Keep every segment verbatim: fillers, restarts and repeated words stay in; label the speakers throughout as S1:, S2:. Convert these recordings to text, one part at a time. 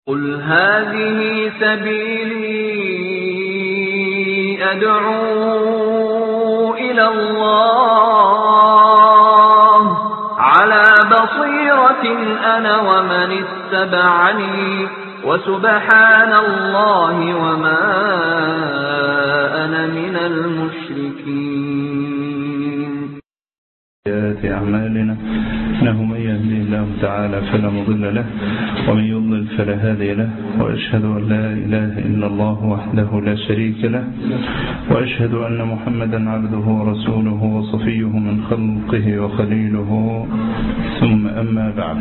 S1: قل هذه سبيلي أدعو إلى الله على بصيرة أنا ومن اتبعني وسبحان الله وما أنا من المشركين.
S2: أعمالنا إنه من يهديه الله تعالى فلا مضل له ومن يضلل فلا هادي له، وأشهد أن لا إله إلا الله وحده لا شريك له، وأشهد أن محمدا عبده ورسوله وصفيه من خلقه وخليله، ثم أما بعد.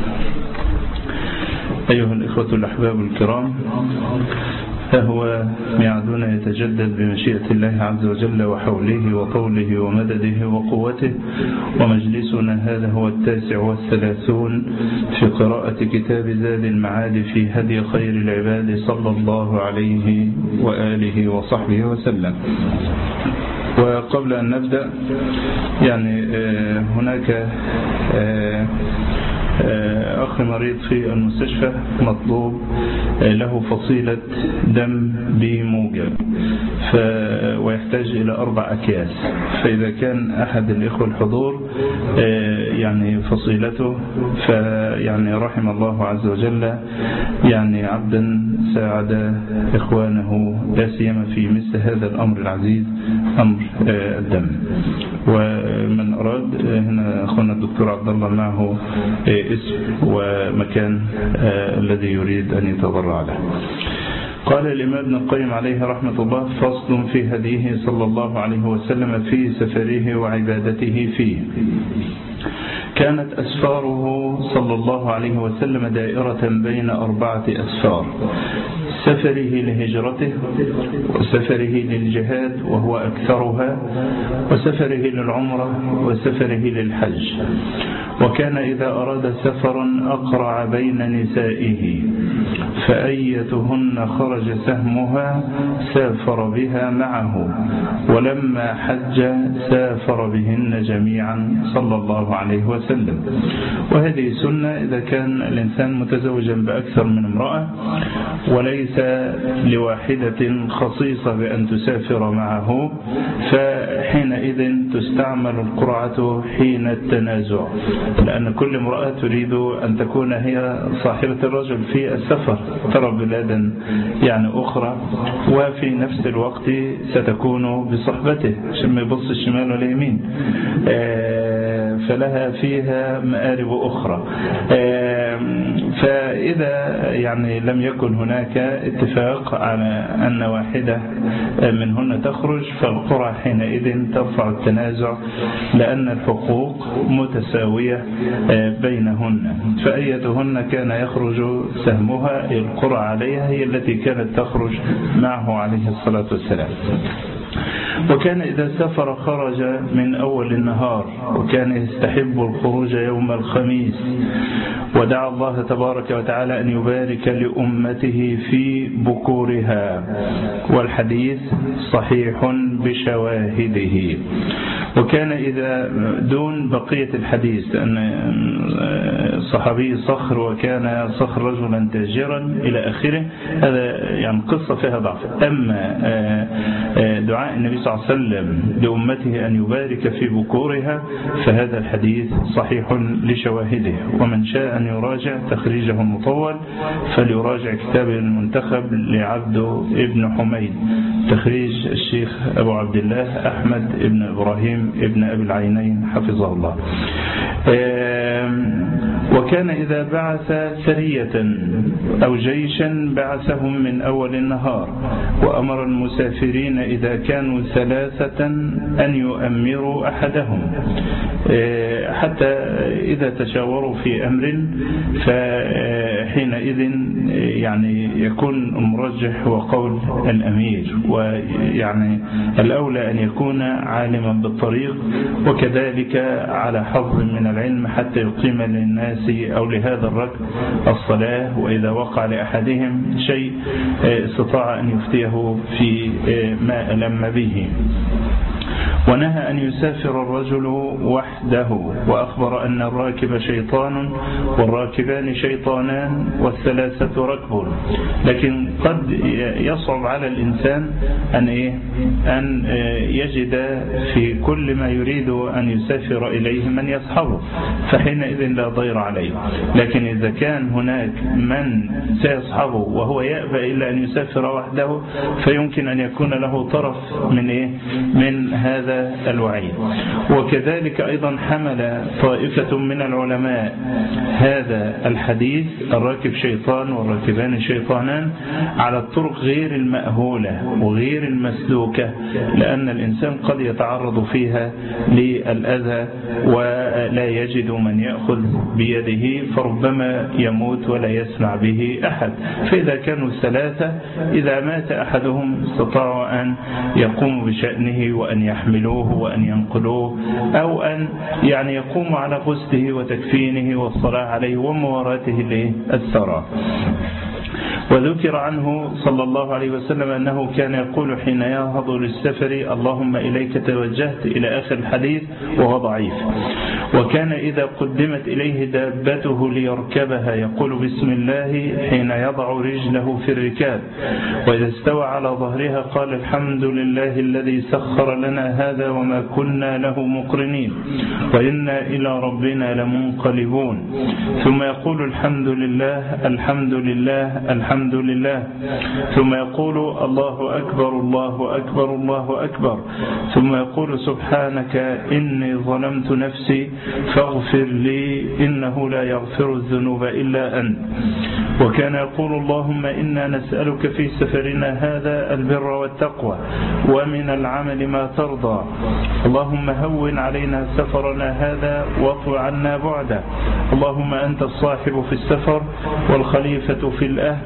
S2: أيها الإخوة الأحباب الكرام، فهو ميعادنا يتجدد بمشيئة الله عز وجل وحوله وطوله ومدده وقوته، ومجلسنا هذا هو التاسع والثلاثون في قراءة كتاب زاد المعاد في هدي خير العباد صلى الله عليه وآله وصحبه وسلم. وقبل أن نبدأ، يعني هناك أخي مريض في المستشفى مطلوب له فصيلة دم بموجب ويحتاج إلى أربع أكياس، فإذا كان أحد الإخوة الحضور يعني فصيلته فيعني رحم الله عز وجل يعني عبدا ساعد إخوانه لا سيما في مثل هذا الأمر العزيز، أمر الدم. ومن أراد هنا أخونا الدكتور عبد الله معه اسم ومكان الذي يريد أن يتضرع له. قال الإمام ابن القيم عليه رحمة الله: فصل في هديه صلى الله عليه وسلم في سفره وعبادته فيه. كانت أسفاره صلى الله عليه وسلم دائرة بين أربعة أسفار: سفره لهجرته، وسفره للجهاد وهو أكثرها، وسفره للعمرة، وسفره للحج. وكان إذا أراد سفرا أقرع بين نسائه، فأيتهن خرج سهمها سافر بها معه، ولما حج سافر بهن جميعا صلى الله عليه وسلم. وهذه سنة إذا كان الإنسان متزوجا بأكثر من امرأة، وليس لواحدة خصيصة بأن تسافر معه، فحينئذ تستعمل القرعة حين التنازع، لأن كل امرأة تريد أن تكون هي صاحبة الرجل في السفر، ترى بلادا يعني أخرى، وفي نفس الوقت ستكون بصحبته عشان ما يبص الشمال واليمين، فلها فيها مآرب أخرى. فإذا يعني لم يكن هناك اتفاق على أن واحدة منهن تخرج، فالقرى حينئذ ترفع التنازع، لأن الحقوق متساوية بينهن. فأيتهن كان يخرج سهمها، القرى عليها هي التي كانت تخرج معه عليه الصلاة والسلام. وكان إذا سافر خرج من أول النهار، وكان يستحب الخروج يوم الخميس، ودعا الله تبارك وتعالى أن يبارك لأمته في بكورها، والحديث صحيح بشواهده. وكان إذا دون بقية الحديث أن الصحابي صخر وكان صخر رجلا تاجرا إلى آخره، هذا يعني قصة فيها ضعف. أما دعاء النبي صلى الله عليه وسلم لأمته أن يبارك في بكورها فهذا الحديث صحيح لشواهده. ومن شاء أن يراجع تخريجه المطول فليراجع كتاب المنتخب لعبد ابن حميد، تخريج الشيخ أبو عبد الله أحمد ابن إبراهيم ابن أبي العينين حفظه الله. وكان إذا بعث سرية أو جيشا بعثهم من أول النهار، وأمر المسافرين إذا كانوا ثلاثة أن يؤمروا أحدهم، حتى إذا تشاوروا في أمر فحينئذ يعني يكون المرجح وقول الأمير، ويعني الأولى أن يكون عالما بالطريق، وكذلك على حظ من العلم حتى يقيم للناس أو لهذا الركب الصلاة، وإذا وقع لأحدهم شيء استطاع أن يفتيه في ما ألم به. ونهى أن يسافر الرجل وحده، وأخبر أن الراكب شيطان والراكبان شيطانان والثلاثة ركب. لكن قد يصعب على الإنسان أن, إيه؟ أن يجد في كل ما يريد أن يسافر إليه من يصحبه، فحينئذ لا ضير عليه. لكن إذا كان هناك من سيصحبه وهو يأبى إلا أن يسافر وحده فيمكن أن يكون له طرف من إيه؟ من هذا الوعيد. وكذلك أيضا حمل طائفة من العلماء هذا الحديث الراكب شيطان والراكبان شيطانان على الطرق غير المأهولة وغير المسلوكة، لأن الإنسان قد يتعرض فيها للأذى ولا يجد من يأخذ بيده فربما يموت ولا يسمع به أحد. فإذا كانوا ثلاثة إذا مات أحدهم استطاعوا أن يقوموا بشأنه وأن يحملوه وأن ينقلوه، أو أن يعني يقوموا على غسله وتكفينه والصلاة عليه ومواراته للثرى. وذكر عنه صلى الله عليه وسلم أنه كان يقول حين ينهض للسفر اللهم إليك توجهت إلى آخر الحديث وهو ضعيف. وكان إذا قدمت إليه دابته ليركبها يقول بسم الله حين يضع رجله في الركاب، وإذا استوى على ظهرها قال الحمد لله الذي سخر لنا هذا وما كنا له مقرنين وإنا إلى ربنا لمنقلبون. ثم يقول الحمد لله الحمد لله الحمد لله، ثم يقول الله أكبر الله أكبر الله أكبر، ثم يقول سبحانك إني ظلمت نفسي فاغفر لي إنه لا يغفر الذنوب إلا أنت. وكان يقول اللهم إنا نسألك في سفرنا هذا البر والتقوى ومن العمل ما ترضى، اللهم هون علينا سفرنا هذا واطو عنا بعده، اللهم أنت الصاحب في السفر والخليفة في الأهل،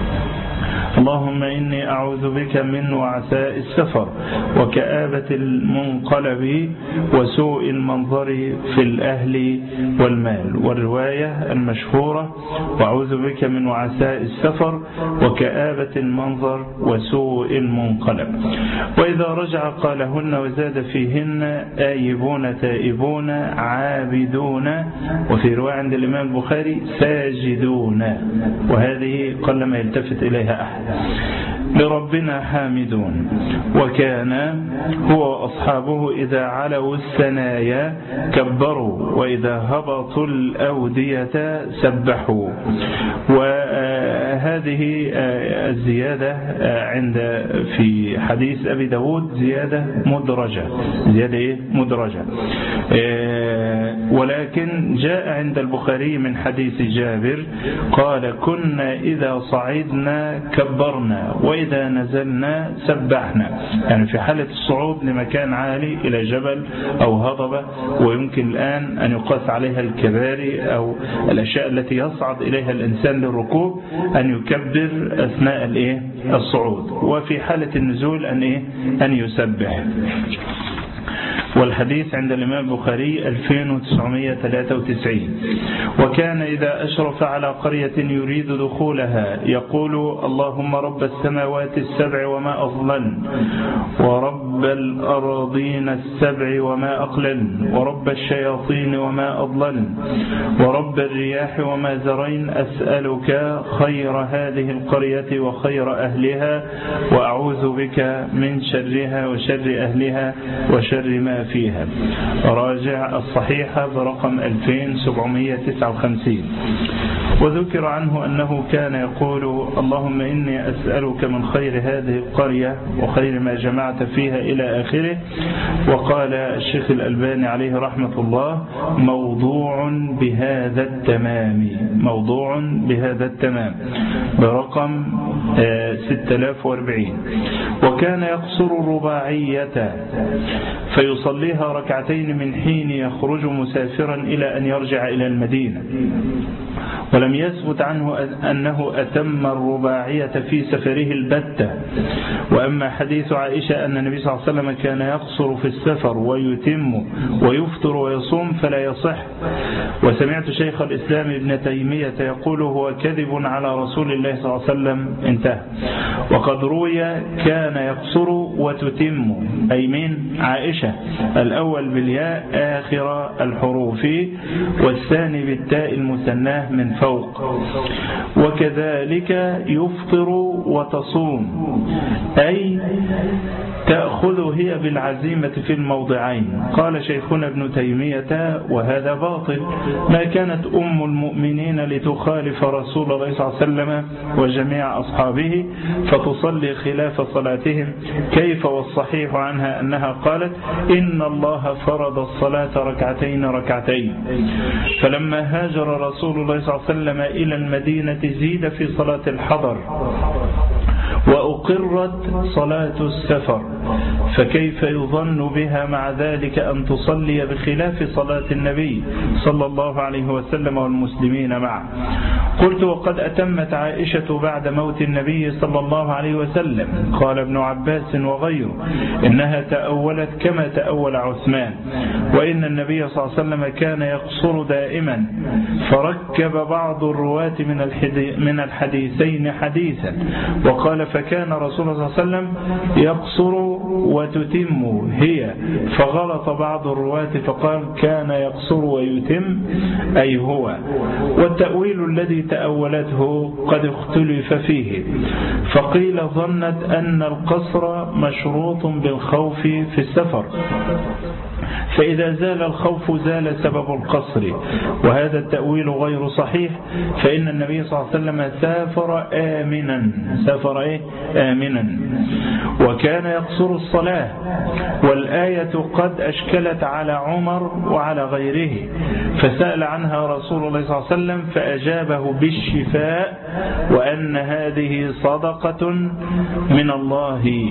S2: اللهم إني أعوذ بك من وعثاء السفر وكآبة المنقلب وسوء المنظر في الأهل والمال. والرواية المشهورة وأعوذ بك من وعثاء السفر وكآبة المنظر وسوء المنقلب. وإذا رجع قالهن وزاد فيهن آيبون تائبون عابدون، وفي رواية عند الإمام البخاري ساجدون، وهذه قلما يلتفت إليها أحد، لربنا حامدون. وكان هو وأصحابه إذا علوا الثنايا كبروا وإذا هبطوا الأودية سبحوا. وهذه الزيادة عند في حديث أبي داود زيادة مدرجة، زيادة مدرجة، ولكن جاء عند البخاري من حديث جابر قال كنا إذا صعدنا كبرنا وإذا نزلنا سبحنا، يعني في حالة الصعود لمكان عالي إلى جبل أو هضبة، ويمكن الآن أن يقاس عليها الكباري أو الأشياء التي يصعد إليها الإنسان للركوب أن يكبر أثناء الصعود، وفي حالة النزول أن إيه؟ أن يسبح. والحديث عند الإمام البخاري ألفين وتسعمائة وثلاثة وتسعين. وكان إذا أشرف على قرية يريد دخولها يقول اللهم رب السماوات السبع وما أضللن، ورب الأراضين السبع وما أقللن، ورب الشياطين وما أضللن، ورب الرياح وما زرين، أسألك خير هذه القرية وخير أهلها، وأعوذ بك من شرها وشر أهلها وشر ما فيها. راجع الصحيحة برقم ألفين وسبعمائة وتسعة وخمسين. وذكر عنه أنه كان يقول اللهم إني أسألك من خير هذه القرية وخير ما جمعت فيها إلى آخره. وقال الشيخ الألباني عليه رحمة الله موضوع بهذا التمام، موضوع بهذا التمام برقم ستة آلاف وأربعين. وكان يقصر الرباعية فيصليها ركعتين من حين يخرج مسافرا إلى أن يرجع إلى المدينة، ولم يثبت عنه أنه أتم الرباعية في سفره البتة. وأما حديث عائشة أن النبي صلى الله عليه وسلم كان يقصر في السفر ويتم ويفطر ويصوم فلا يصح. وسمعت شيخ الإسلام ابن تيمية يقول هو كذب على رسول الله صلى الله عليه وسلم، انتهى. وقد روي كان يقصر وتتم، أي من عائشة عائشة، الأول بالياء آخر الحروف، والثاني بالتاء المثناه من فوق. وكذلك يفطر وتصوم، أي تأخذ هي بالعزيمة في الموضعين. قال شيخنا ابن تيمية وهذا باطل، ما كانت أم المؤمنين لتخالف رسول الله صلى الله عليه وسلم وجميع أصحابه فتصلي خلاف صلاتهم، كيف والصحيح عنها أنها قالت إن الله فرض الصلاة ركعتين ركعتين. فلما هاجر رسول الله صلى الله عليه وسلم إلى المدينة زيد في صلاة الحضر وأقرت صلاة السفر، فكيف يظن بها مع ذلك أن تصلي بخلاف صلاة النبي صلى الله عليه وسلم والمسلمين معه؟ قلت وقد أتمت عائشة بعد موت النبي صلى الله عليه وسلم. قال ابن عباس وغيره إنها تأولت كما تأول عثمان، وإن النبي صلى الله عليه وسلم كان يقصر دائما، فركب بعض الرواة من الحديثين حديثا وقال فكان رسول الله صلى الله عليه وسلم يقصر وتتم هي، فغلط بعض الرواة فقال كان يقصر ويتم أي هو. والتأويل الذي تأولته قد اختلف فيه، فقيل ظنت أن القصر مشروط بالخوف في السفر، فإذا زال الخوف زال سبب القصر، وهذا التأويل غير صحيح، فإن النبي صلى الله عليه وسلم سافر آمنا سافر إيه؟ آمنا وكان يقصر الصلاة. والآية قد أشكلت على عمر وعلى غيره، فسأل عنها رسول الله صلى الله عليه وسلم فأجابه بالشفاء وأن هذه صدقة من الله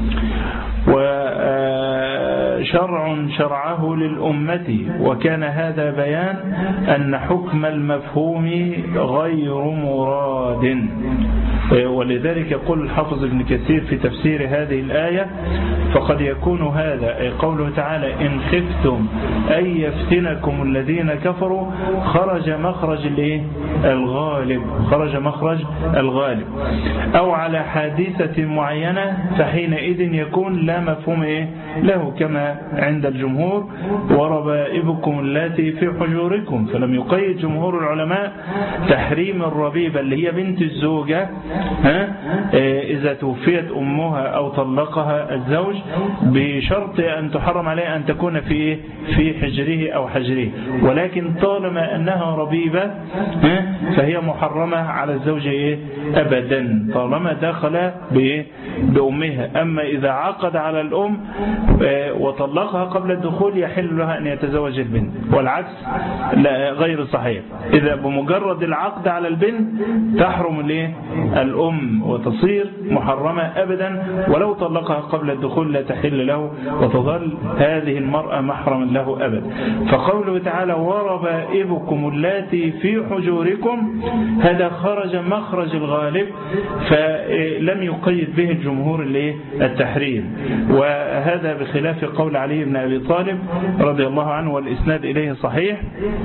S2: وشرع شرعه للأمة، وكان هذا بيان أن حكم المفهوم غير مراد. ولذلك يقول الحافظ ابن كثير في تفسير هذه الآية فقد يكون هذا أي قوله تعالى إن خفتم أن يفتنكم الذين كفروا خرج مخرج الغالب خرج مخرج الغالب أو على حادثة معينة، فحينئذ يكون لا مفهوم إيه له كما عند الجمهور وربائبكم التي في حجوركم. فلم يقيد جمهور العلماء تحريم الربيبة اللي هي بنت الزوجة ها إذا توفيت أمها أو طلقها الزوج بشرط أن تحرم عليها أن تكون في في حجره أو حجره، ولكن طالما أنها ربيبة فهي محرمة على الزوج أبدا طالما دخل بأمها. أما إذا عقد على الأم وطلقها قبل الدخول يحل لها أن يتزوج البنت، والعكس لا غير صحيح. إذا بمجرد العقد على البنت تحرم الأم وتصير محرمة أبدا، ولو طلقها قبل الدخول لا تحل له وتظل هذه المرأة محرما له أبدا. فقوله تعالى وربائبكم اللاتي في حجوركم هذا خرج مخرج الغالب، فلم يقيد به الجمهور التحريم، وهذا بخلاف قول علي بن أبي طالب رضي الله عنه والإسناد إليه صحيح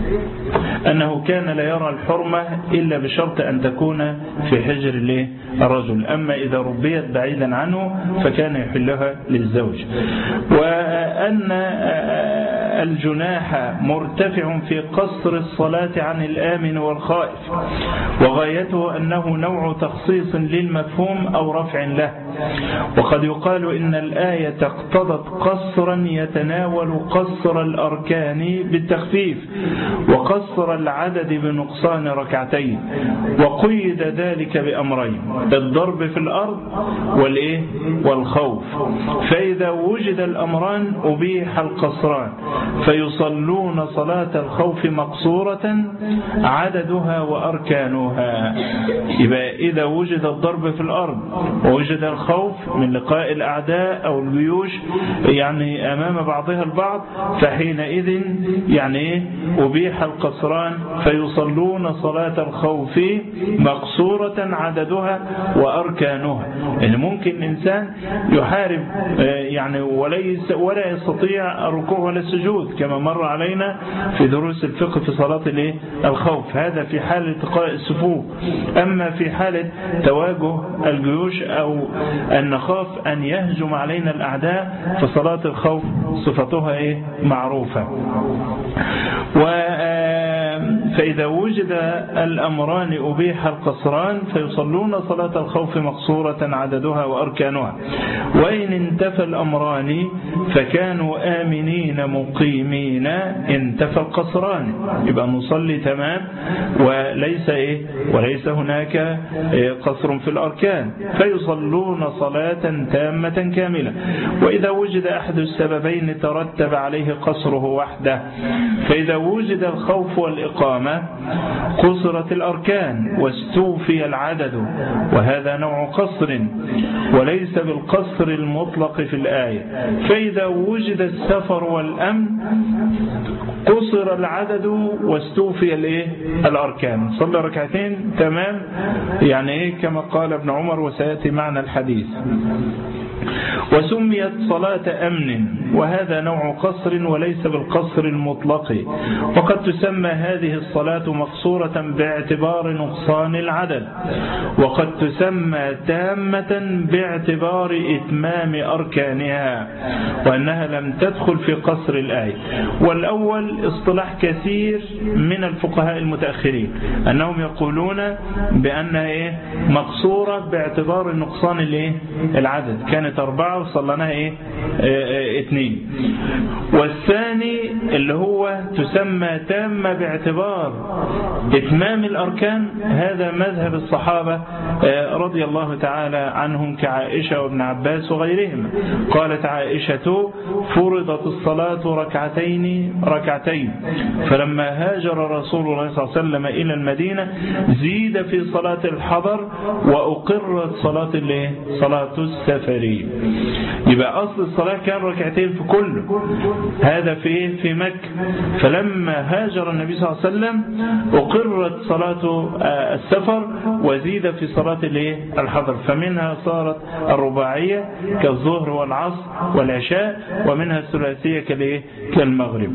S2: أنه كان لا يرى الحرمة إلا بشرط أن تكون في حجر الرجل، أما إذا ربيت بعيدا عنه فكان يحلها للزوج. وأن الجناح مرتفع في قصر الصلاة عن الآمن والخائف، وغايته أنه نوع تخصيص للمفهوم أو رفع له. وقد يقال إن الآية اقتضت قصرا يتناول قصر الأركان بالتخفيف وقصر العدد بنقصان ركعتين، وقيد ذلك بأمرين الضرب في الأرض والإيه والخوف، فإذا وجد الأمران أبيح القصران فيصلون صلاة الخوف مقصورة عددها وأركانها. يبقى إذا وجد الضرب في الأرض ووجد الخوف من لقاء الأعداء أو الجيوش يعني أمام بعضها البعض فحينئذ يعني أبيح القصران فيصلون صلاة الخوف مقصورة عددها وأركانها. يعني ممكن إنسان يحارب يعني وليس ولا يستطيع الركوع ولا السجود موجود كما مر علينا في دروس الفقه في صلاة الخوف. هذا في حال التقاء الصفوف. أما في حالة تواجه الجيوش أو أن نخاف أن يهجم علينا الأعداء فصلاة الخوف صفتها إيه؟ معروفة. فإذا وجد الأمران أبيح القصران فيصلون صلاة الخوف مقصورة عددها وأركانها، وإن انتفى الأمران فكانوا آمنين مقيمين انتفى القصران، يبقى نصلي تمام وليس إيه وليس هناك إيه قصر في الأركان، فيصلون صلاة تامة كاملة. وإذا وجد أحد السببين ترتب عليه قصره وحده، فإذا وجد الخوف والإقامة قصرت الأركان واستوفي العدد، وهذا نوع قصر وليس بالقصر المطلق في الآية. فإذا وجد السفر والأمن قصر العدد واستوفي الايه الأركان، صلى ركعتين تمام، يعني إيه كما قال ابن عمر وسيأتي معنا الحديث. وسميت صلاة أمن، وهذا نوع قصر وليس بالقصر المطلق. وقد تسمى هذه الصلاة مقصورة باعتبار نقصان العدد، وقد تسمى تامة باعتبار إتمام أركانها، وأنها لم تدخل في قصر الآية. والأول اصطلاح كثير من الفقهاء المتأخرين أنهم يقولون بأنها إيه مقصورة باعتبار نقصان الإيه العدد، كانت أربعة وصلناها إيه اثنين. والثاني اللي هو تسمى تامة باعتبار إتمام الأركان، هذا مذهب الصحابة رضي الله تعالى عنهم كعائشة وابن عباس وغيرهم. قالت عائشة: فرضت الصلاة ركعتين ركعتين، فلما هاجر رسول الله صلى الله عليه وسلم إلى المدينة زيد في صلاة الحضر وأقرت صلاة الايه صلاة السفر. يبقى أصل الصلاة كان ركعتين في كله، هذا في في مكة. فلما هاجر النبي صلى الله عليه وسلم أقرت صلاة السفر وزيد في صلاة الحضر، فمنها صارت الرباعية كالظهر والعصر والعشاء، ومنها الثلاثية كالمغرب.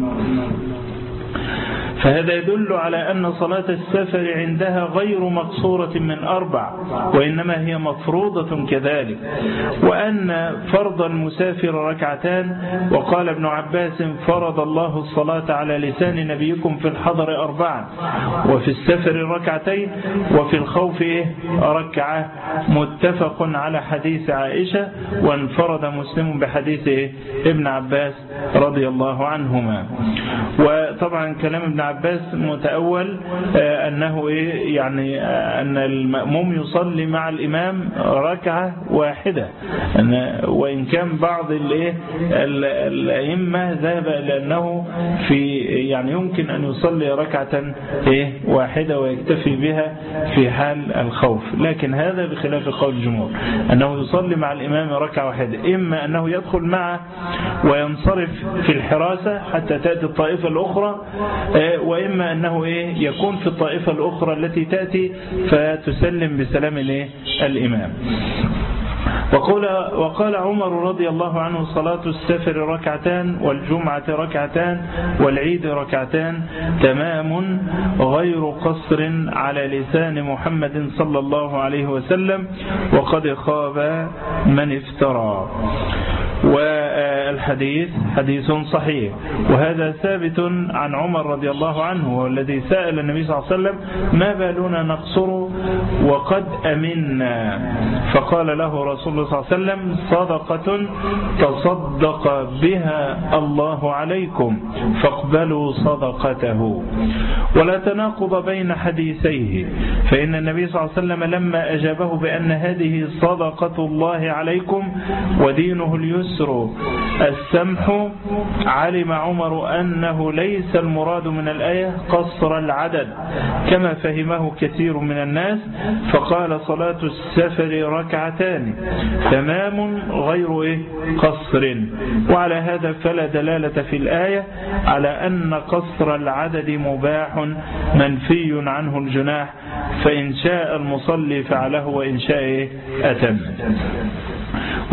S2: فهذا يدل على أن صلاة السفر عندها غير مقصورة من أربع، وإنما هي مفروضة كذلك، وأن فرض المسافر ركعتان. وقال ابن عباس: فرض الله الصلاة على لسان نبيكم في الحضر أربعا، وفي السفر ركعتين، وفي الخوف ركعة. متفق على حديث عائشة، وانفرد مسلم بحديث ابن عباس رضي الله عنهما. وطبعا كلام ابن عباس متأول أنه إيه يعني أن المأموم يصلي مع الإمام ركعة واحدة، وإن كان بعض الأئمة ذهب إلى أنه في يعني يمكن أن يصلي ركعة إيه واحدة ويكتفي بها في حال الخوف، لكن هذا بخلاف قول الجمهور أنه يصلي مع الإمام ركعة واحدة، إما أنه يدخل معه وينصرف في الحراسة حتى تأتي الطائفة الأخرى، وإما أنه إيه يكون في الطائفة الأخرى التي تأتي فتسلم بسلام الإمام. وقال, وقال عمر رضي الله عنه: صلاة السفر ركعتان، والجمعة ركعتان، والعيد ركعتان، تمام غير قصر على لسان محمد صلى الله عليه وسلم، وقد خاب من افترى. والحديث حديث صحيح، وهذا ثابت عن عمر رضي الله عنه، والذي سأل النبي صلى الله عليه وسلم: ما بالنا نقصر وقد أمنا؟ فقال له رسول الله صلى الله عليه وسلم: صدقة تصدق بها الله عليكم فاقبلوا صدقته. ولا تناقض بين حديثيه، فإن النبي صلى الله عليه وسلم لما أجابه بأن هذه صدقة الله عليكم ودينه اليسر السمح، علم عمر أنه ليس المراد من الآية قصر العدد كما فهمه كثير من الناس، فقال: صلاة السفر ركعتان تمام غير إيه قصر. وعلى هذا فلا دلالة في الآية على أن قصر العدد مباح منفي عنه الجناح، فإن شاء المصلي فعله وإن شاء أتم.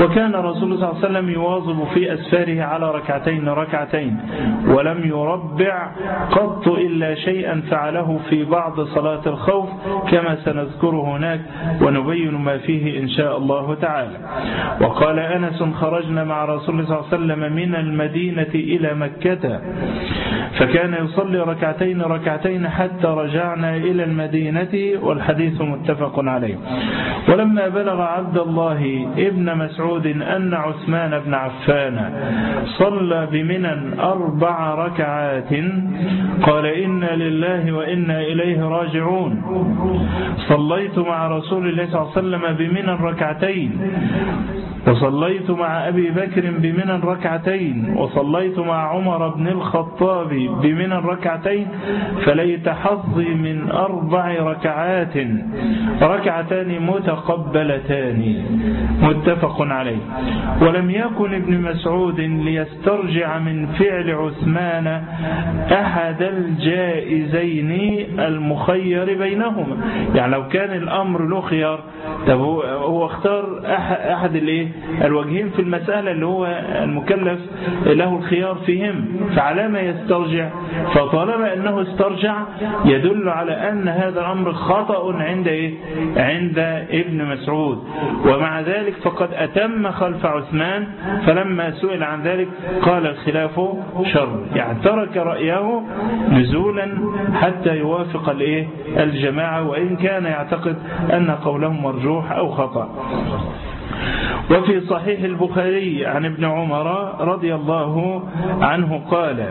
S2: وكان رسول الله صلى الله عليه وسلم يواظب في أسفاره على ركعتين ركعتين ولم يربع قط إلا شيئا فعله في بعض صلاة الخوف كما سنذكره هناك ونبين ما فيه إن شاء الله تعالى. وقال أنس خرجنا مع رسول الله صلى الله عليه وسلم من المدينة إلى مكة فكان يصلي ركعتين ركعتين حتى رجعنا إلى المدينة والحديث متفق عليه. ولما بلغ عبد الله ابن مسعود أن عثمان بن عفان صلى بمنى أربع ركعات قال إنا لله وإنا إليه راجعون صليت مع رسول الله صلى الله عليه وسلم بمنى ركعتين وصليت مع أبي بكر بمنى ركعتين وصليت مع عمر بن الخطاب بمنى ركعتين فليت حظي من أربع ركعات ركعتان متقبلتان متفق عليه. ولم يكن ابن مسعود ليسترجع من فعل عثمان أحد الجائزين المخير بينهما. يعني لو كان الأمر له خيار طب هو اختار أحد الايه الوجهين في المسألة اللي هو المكلف له الخيار فيهم فعلى ما يسترجع. فطالما أنه استرجع يدل على أن هذا الأمر خطأ عند إيه؟ عند ابن مسعود. ومع ذلك فقد أتم خلف عثمان فلما سئل عن ذلك قال الخلاف شر يعني ترك رأيه نزولا حتى يوافق الإيه الجماعة وإن كان يعتقد أن قولهم مرجوح أو خطأ. وفي صحيح البخاري عن ابن عمر رضي الله عنه قال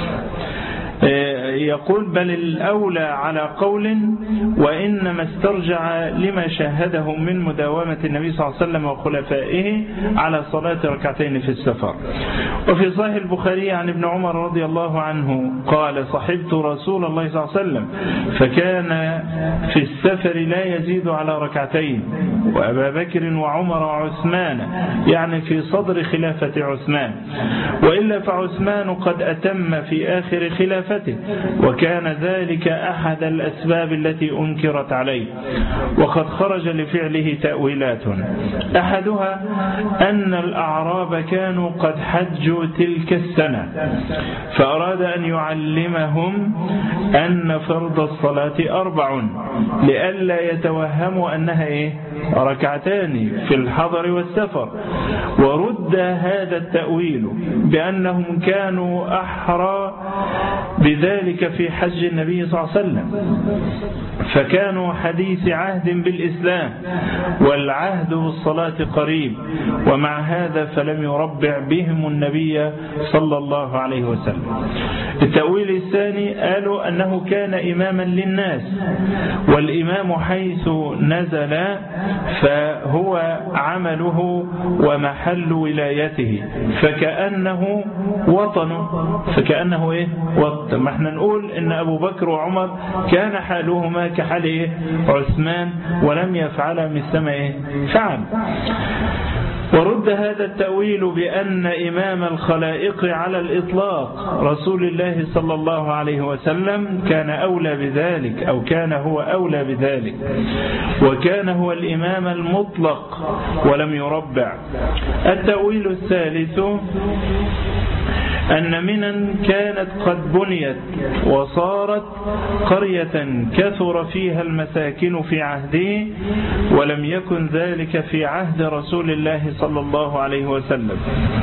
S2: يقول بل الأولى على قول وإنما استرجع لما شاهده من مداومة النبي صلى الله عليه وسلم وخلفائه على صلاة ركعتين في السفر. وفي صحيح البخاري عن ابن عمر رضي الله عنه قال صحبت رسول الله صلى الله عليه وسلم فكان في السفر لا يزيد على ركعتين وأبا بكر وعمر وعثمان يعني في صدر خلافة عثمان وإلا فعثمان قد أتم في آخر خلافته وكان ذلك أحد الأسباب التي أنكرت عليه. وقد خرج لفعله تأويلات أحدها أن الأعراب كانوا قد حجوا تلك السنة فأراد أن يعلمهم أن فرض الصلاة أربع لئلا يتوهموا أنها إيه؟ ركعتان في الحضر والسفر. ورد هذا التأويل بأنهم كانوا أحرى بذلك في حج النبي صلى الله عليه وسلم فكانوا حديث عهد بالإسلام والعهد بالصلاة قريب ومع هذا فلم يربع بهم النبي صلى الله عليه وسلم. التأويل الثاني قالوا أنه كان إماما للناس والإمام حيث نزل فهو عمله ومحل ولايته فكأنه وطنه فكأنه إيه وطن. ما احنا نقول إن أبو بكر وعمر كان حالهما كحال إيه عثمان ولم يفعل مثل ما إيه فعل. ورد هذا التأويل بأن إمام الخلائق على الإطلاق رسول الله صلى الله عليه وسلم كان أولى بذلك أو كان هو أولى بذلك وكان هو الإمام المطلق ولم يربع. التأويل الثالث أن منى كانت قد بنيت وصارت قرية كثر فيها المساكن في عهده ولم يكن ذلك في عهد رسول الله صلى الله عليه وسلم.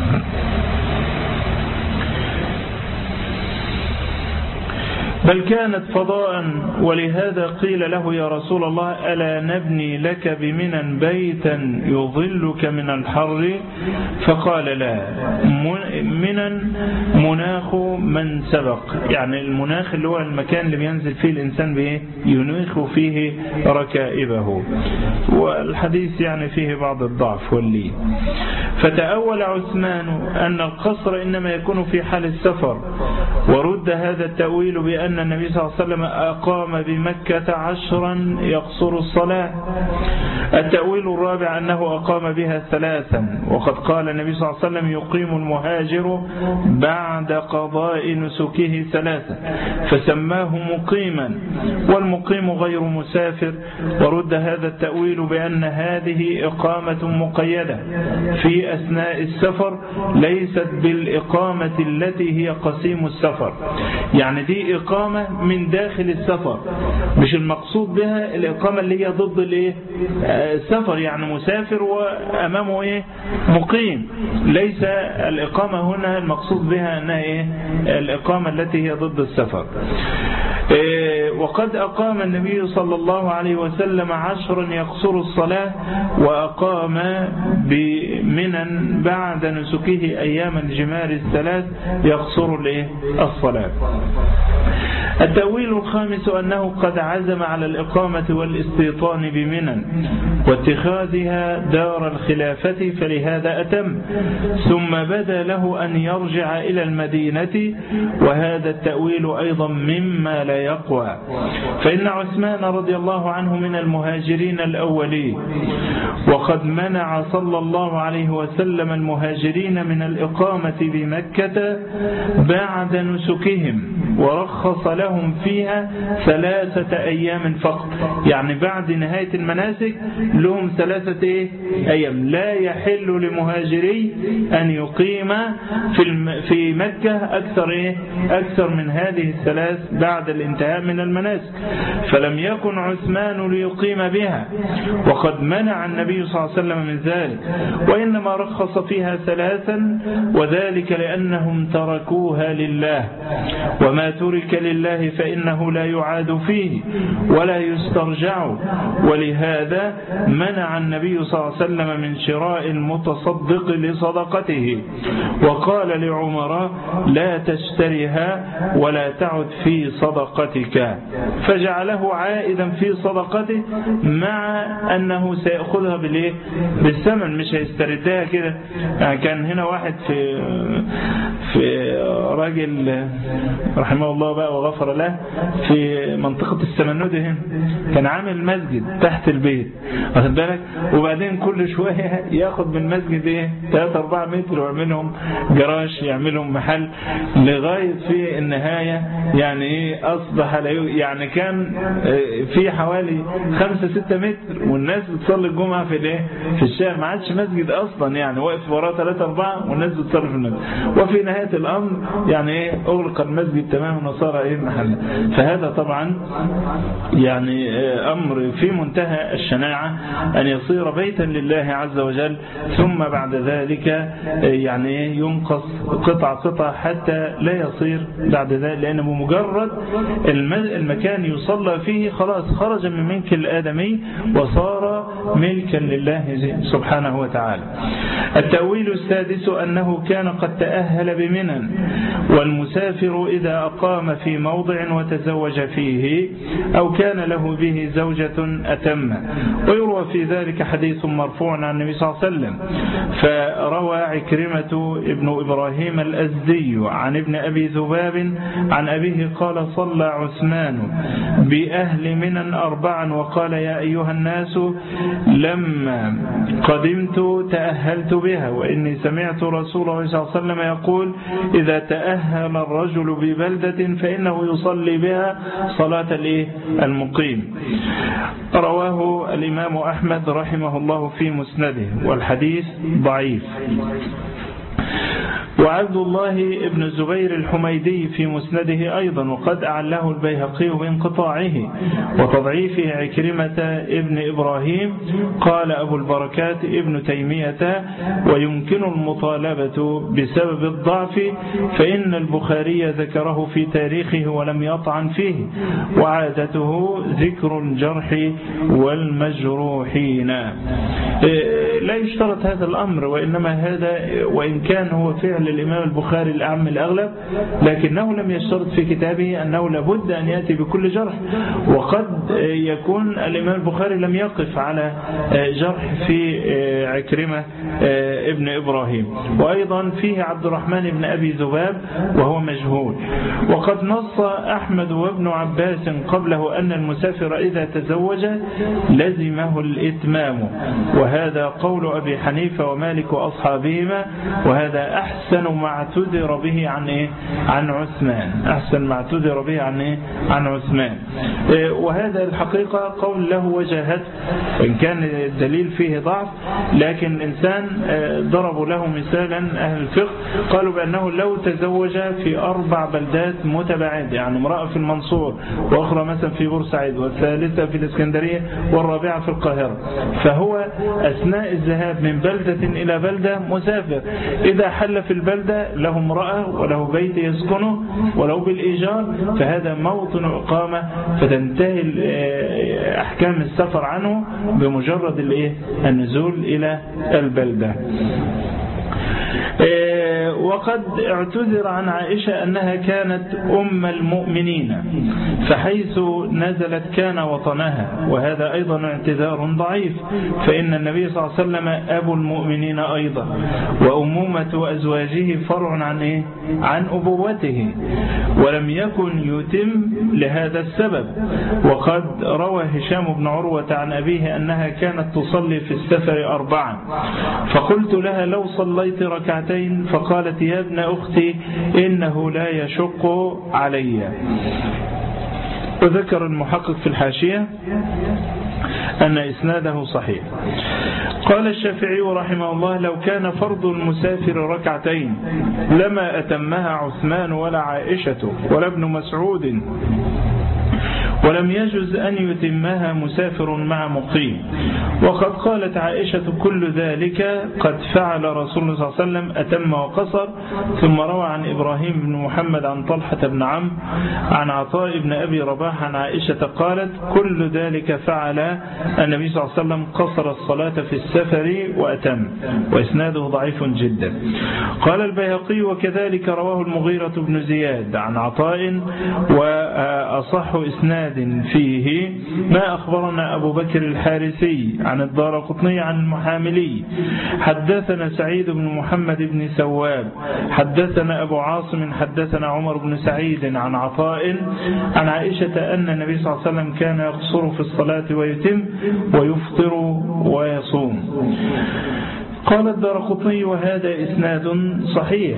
S2: بل كانت فضاء ولهذا قيل له يا رسول الله ألا نبني لك بمنى بيتا يظلك من الحر فقال لا منى مناخ من سبق يعني المناخ اللي هو المكان اللي بينزل فيه الإنسان بإيه ينيخ فيه ركائبه والحديث يعني فيه بعض الضعف واللين. فتأول عثمان أن القصر إنما يكون في حال السفر ورد هذا التأويل بأن النبي صلى الله عليه وسلم أقام بمكة عشرا يقصر الصلاة. التأويل الرابع أنه أقام بها ثلاثا، وقد قال النبي صلى الله عليه وسلم يقيم المهاجر بعد قضاء نسكه ثلاثا فسماه مقيما، والمقيم غير مسافر. ورد هذا التأويل بأن هذه إقامة مقيدة في أثناء السفر ليست بالإقامة التي هي قسيم السفر، يعني دي إقامة من داخل السفر، مش المقصود بها الإقامة اللي هي ضد الايه السفر، يعني مسافر وأمامه إيه مقيم. ليس الإقامة هنا المقصود بها أنها إيه الإقامة التي هي ضد السفر. وقد أقام النبي صلى الله عليه وسلم عشرا يقصر الصلاة، وأقام بمنى بعد نسكه أيام الجمار الثلاث يقصر الصلاة. التأويل الخامس أنه قد عزم على الإقامة والاستيطان بمنى واتخاذها دار الخلافة، فلهذا أتم، ثم بدا له أن يرجع إلى المدينة، وهذا التأويل أيضا مما لا يقوى، فإن عثمان رضي الله عنه من المهاجرين الأولين، وقد منع صلى الله عليه وسلم المهاجرين من الإقامة بمكة بعد نسكهم، ورخص لهم فيها ثلاثة أيام فقط، يعني بعد نهاية المناسك لهم ثلاثة إيه؟ أيام. لا يحل لمهاجري أن يقيم في في مكة أكثر إيه؟ أكثر من هذه الثلاث بعد الانتهاء من المناسك، فلم يكن عثمان ليقيم بها، وقد منع النبي صلى الله عليه وسلم من ذلك، وإنما رخص فيها ثلاثا، وذلك لأنهم تركوها لله، وما ترك لله فإنه لا يعاد فيه ولا يسترجع، ولهذا منع النبي صلى الله عليه وسلم من شراء المتصدق لصدقته، وقال لعمر لا تشتريها ولا تعد في صدقتك، فجعله عائدا في صدقته، مع أنه سيأخذها بالإيه؟ بالثمن، مش هيستردها كده. يعني كان هنا واحد في في راجل رحمه الله بقى وغفر له في منطقة السمنود هنا، كان عامل مسجد تحت البيت، واخد بالك، وبعدين كل شوية ياخد من المسجد ايه ثلاثة أربعة متر ويعملهم جراج، يعملهم محل، لغاية في النهاية يعني ايه أصبح يعني كان في حوالي خمسة ستة متر، والناس بتصلي الجمعة في الايه في الشارع، ما عادش مسجد أصلا، يعني واقف وراه ثلاثة أربعة والناس بتصلي في المسجد، وفي نهاية الأمر يعني ايه أغلق المسجد تماما وصار ايه محل. فهذا طبعا يعني أمر في منتهى الشناعة أن يصير بيتا لله عز وجل، ثم بعد ذلك يعني ينقص قطع قطع حتى لا يصير بعد ذلك، لأنه بمجرد المكان يصلى فيه خلاص خرج من ملك الآدمي وصار ملكا لله سبحانه وتعالى. التأويل السادس أنه كان قد تأهل بمنى، والمسافر إذا أقام في موضع وتزوج فيه أو كان له به زوجة أتم، ويروى في ذلك حديث مرفوع عن النبي صلى الله عليه وسلم. فروى عكرمة ابن إبراهيم الأزدي عن ابن أبي ذباب عن أبيه قال صلى عثمان بأهل منى أربعا وقال يا أيها الناس لما قدمت تأهلت بها، وإني سمعت رسول الله صلى الله عليه وسلم يقول إذا تأهل الرجل ببلدة فإنه يصلي بها صلاة المقيم. رواه الإمام أحمد رحمه الله في مسنده، والحديث ضعيف. وعبد الله بن الزبير الحميدي في مسنده أيضا، وقد أعله البيهقي بانقطاعه وتضعيفه عكرمة ابن إبراهيم. قال أبو البركات ابن تيمية ويمكن المطالبة بسبب الضعف، فإن البخاري ذكره في تاريخه ولم يطعن فيه، وعادته ذكر الجرح والمجروحين. لا يشترط هذا الأمر، وإنما هذا وإن كان هو فعل للإمام البخاري الأعم الأغلب، لكنه لم يشترط في كتابه أنه لابد أن يأتي بكل جرح، وقد يكون الإمام البخاري لم يقف على جرح في عكرمة ابن إبراهيم. وأيضا فيه عبد الرحمن بن أبي ذباب وهو مجهول. وقد نص أحمد وابن عباس قبله أن المسافر إذا تزوج لزمه الإتمام، وهذا قول أبي حنيفة ومالك وأصحابهما، وهذا أحسن ما اعتذر به عن إيه؟ عن عثمان، أحسن ما اعتذر به عن إيه؟ عن عثمان. وهذا الحقيقة قول له وجهت، إن كان الدليل فيه ضعف، لكن الإنسان ضربوا له مثالا أهل الفقه قالوا بأنه لو تزوج في أربع بلدات متباعدة، يعني امرأة في المنصور، وأخرى مثلا في بورسعيد، والثالثة في الإسكندرية، والرابعة في القاهرة، فهو أثناء الذهاب من بلدة إلى بلدة مسافر. إذا حل في البلدة له امرأة وله بيت يسكنه ولو بالإيجار، فهذا موطن إقامة، فتنتهي أحكام السفر عنه بمجرد النزول إلى البلدة. وقد اعتذر عن عائشة أنها كانت أم المؤمنين، فحيث نزلت كان وطنها، وهذا أيضا اعتذار ضعيف، فإن النبي صلى الله عليه وسلم أبو المؤمنين أيضا، وأمومة أزواجه فرع عن إيه؟ عن أبوته، ولم يكن يتم لهذا السبب. وقد روى هشام بن عروة عن أبيه أنها كانت تصلي في السفر أربعا، فقلت لها لو صليت ركعتين، فقالت يا ابن أختي إنه لا يشق علي. وذكر المحقق في الحاشية أن إسناده صحيح. قال الشافعي رحمه الله لو كان فرض المسافر ركعتين لما أتمها عثمان ولا عائشة ولا ابن مسعود، ولم يجز أن يتمها مسافر مع مقيم. وقد قالت عائشة كل ذلك قد فعل رسول الله صلى الله عليه وسلم، أتم وقصر. ثم روى عن إبراهيم بن محمد عن طلحة بن عمرو عن عطاء بن أبي رباح عن عائشة قالت كل ذلك فعل النبي صلى الله عليه وسلم، قصر الصلاة في السفر وأتم. وإسناده ضعيف جدا. قال البيهقي وكذلك رواه المغيرة بن زياد عن عطاء، وأصح إسناد فيه ما أخبرنا أبو بكر الحارثي عن الدارقطني عن المحاملي حدثنا سعيد بن محمد بن ثواب حدثنا أبو عاصم حدثنا عمر بن سعيد عن عطاء عن عائشة أن النبي صلى الله عليه وسلم كان يقصر في الصلاة ويتم ويفطر ويصوم. قال الدارقطني وهذا إسناد صحيح.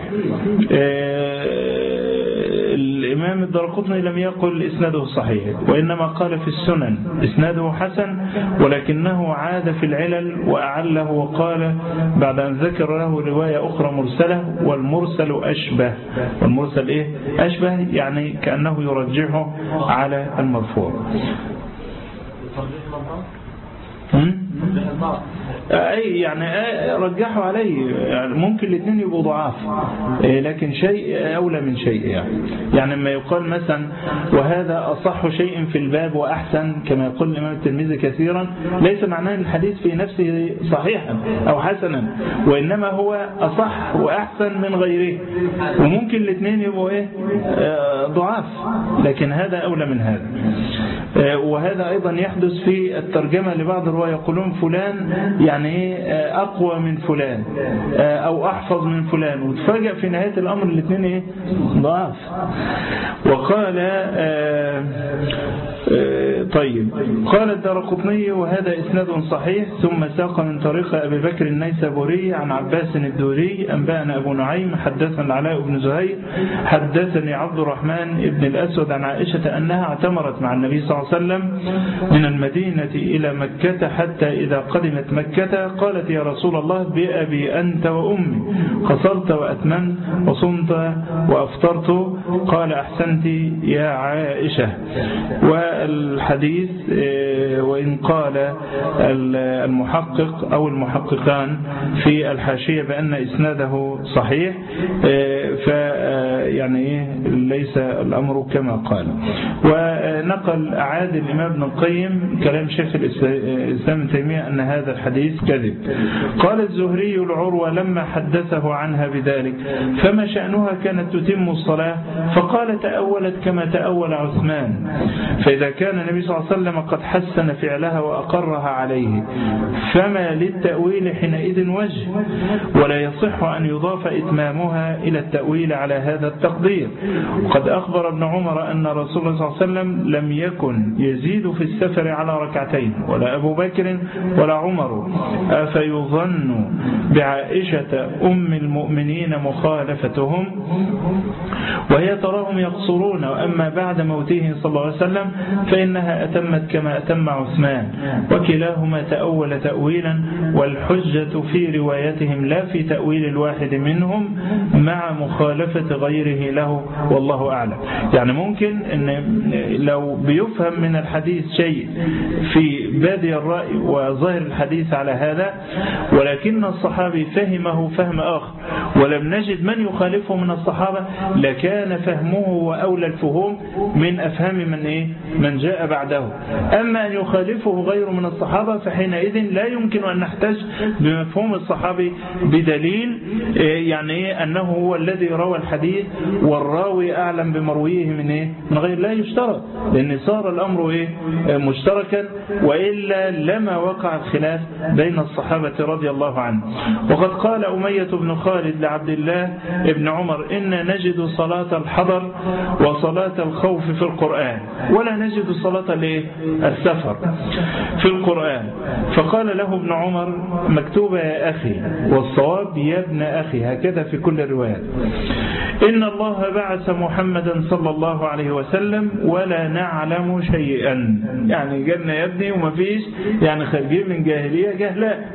S2: الإمام الدارقطني لم يقل إسناده صحيح، وإنما قال في السنن إسناده حسن، ولكنه عاد في العلل وأعله وقال بعد أن ذكر له رواية أخرى مرسلة، والمرسل أشبه. والمرسل إيه؟ أشبه، يعني كأنه يرجحه على المرفوع. أي يعني رجحوا عليه، يعني ممكن الاثنين يبقوا ضعاف، لكن شيء أولى من شيء. يعني يعني لما يقال مثلا وهذا أصح شيء في الباب وأحسن كما يقول الإمام الترمذي كثيرا، ليس معناه الحديث في نفسه صحيحا أو حسنا، وإنما هو أصح وأحسن من غيره، وممكن الاثنين يبقوا إيه؟ ضعاف، لكن هذا أولى من هذا. وهذا أيضا يحدث في الترجمة لبعض الرواية، يقولون فلان يعني أقوى من فلان أو أحفظ من فلان، وتفاجأ في نهاية الأمر الاثنين إيه؟ ضعاف. وقال آآ آآ طيب قال الدارقطني وهذا إسناد صحيح. ثم ساق من طريق أبي بكر النيسابوري عن عباس الدوري أنبأنا أبو نعيم حدثنا العلاء بن زهير حدثني عبد الرحمن بن الأسود عن عائشة أنها اعتمرت مع النبي صلى الله عليه وسلم من المدينة إلى مكة، حتى إذا قدمت مكة قالت يا رسول الله بأبي أنت وأمي، قصرت وأتممت وصمت وأفطرت؟ قال أحسنت يا عائشة. و والحديث وإن قال المحقق أو المحققان في الحاشية بأن إسناده صحيح فيعني ليس الأمر كما قال. ونقل أعاد الإمام ابن القيم كلام شيخ الإسلام ابن تيمية أن هذا الحديث كذب. قال الزهري العروة لما حدثه عنها بذلك فما شأنها كانت تتم الصلاة فقال تأولت كما تأول عثمان. فإذا كان النبي صلى الله عليه وسلم قد حسن فعلها وأقرها عليه فما للتأويل حينئذ وجه، ولا يصح أن يضاف إتمامها إلى التأويل على هذا التقدير. وقد أخبر ابن عمر أن رسول الله صلى الله عليه وسلم لم يكن يزيد في السفر على ركعتين ولا أبو بكر ولا عمر، أفيظن بعائشة أم المؤمنين مخالفتهم وهي تراهم يقصرون، وأما بعد موته صلى الله عليه وسلم فإنها أتمت كما أتم عثمان، وكلاهما تأول تأويلا والحجة في روايتهم لا في تأويل الواحد منهم مع مخالفة غيره له والله أعلم. يعني ممكن أن لو بيفهم من الحديث شيء في بادي الرأي وظاهر الحديث على هذا، ولكن الصحابي فهمه فهم آخر ولم نجد من يخالفه من الصحابة لكان فهمه وأولى الفهوم من أفهام من إيه؟ من جاء بعده. أما أن يخالفه غيره من الصحابة فحينئذ لا يمكن أن نحتج بمفهوم الصحابي بدليل يعني أنه هو الذي روى الحديث والراوي أعلم بمرويه من إيه؟ من غير لا يشترط، لأن صار الأمر إيه؟ مشتركا، وإلا لما وقع الخلاف بين الصحابة رضي الله عنه. وقد قال أمية بن خالد لعبد الله ابن عمر إن نجد صلاة الحضر وصلاة الخوف في القرآن ولا نجد صلاة السفر في القرآن. فقال له ابن عمر مكتوبة يا أخي والصواب يا ابن أخي، هكذا في كل الروايات. إن الله بعث محمدا صلى الله عليه وسلم ولا نعلم شيئا، يعني قلنا يا ابني وما فيش، يعني خارجين من جاهلية جهلاء،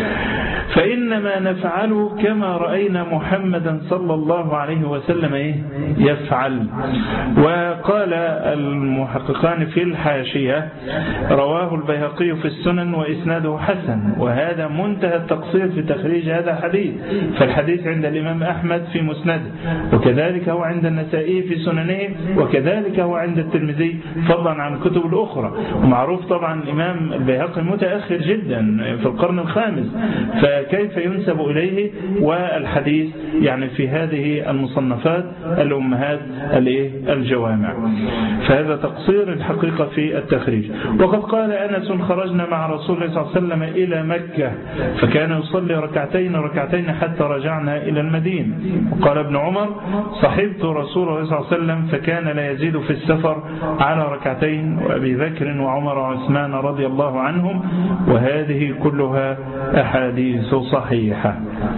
S2: فإنما نفعل كما رأينا محمدا صلى الله عليه وسلم إيه؟ يفعل. وقال المحققان في الحاشية رواه البيهقي في السنن وإسناده حسن، وهذا منتهى التقصير في تخريج هذا الحديث، فالحديث عند الإمام أحمد في مسنده، وكذلك هو عند النسائي في سننه، وكذلك هو عند الترمذي فضلا عن الكتب الأخرى. ومعروف طبعا الإمام البيهقي متأخر جدا في القرن الخامس، فكيف ينسب إليه والحديث يعني في هذه المصنفات الأمهات الجوامع؟ فهذا تقصير الحقيقة في التخريج. وقد قال أنس خرجنا مع رسول الله صلى الله عليه وسلم إلى مكة فكان يصلي ركعتين ركعتين حتى رجعنا إلى المدينة. وقال ابن عمر صحبت رسول الله صلى الله عليه وسلم فكان لا يزيد في السفر على ركعتين، وأبي بكر وعمر وعثمان رضي الله عنهم، وهذه كلها أحاديث صحيحة.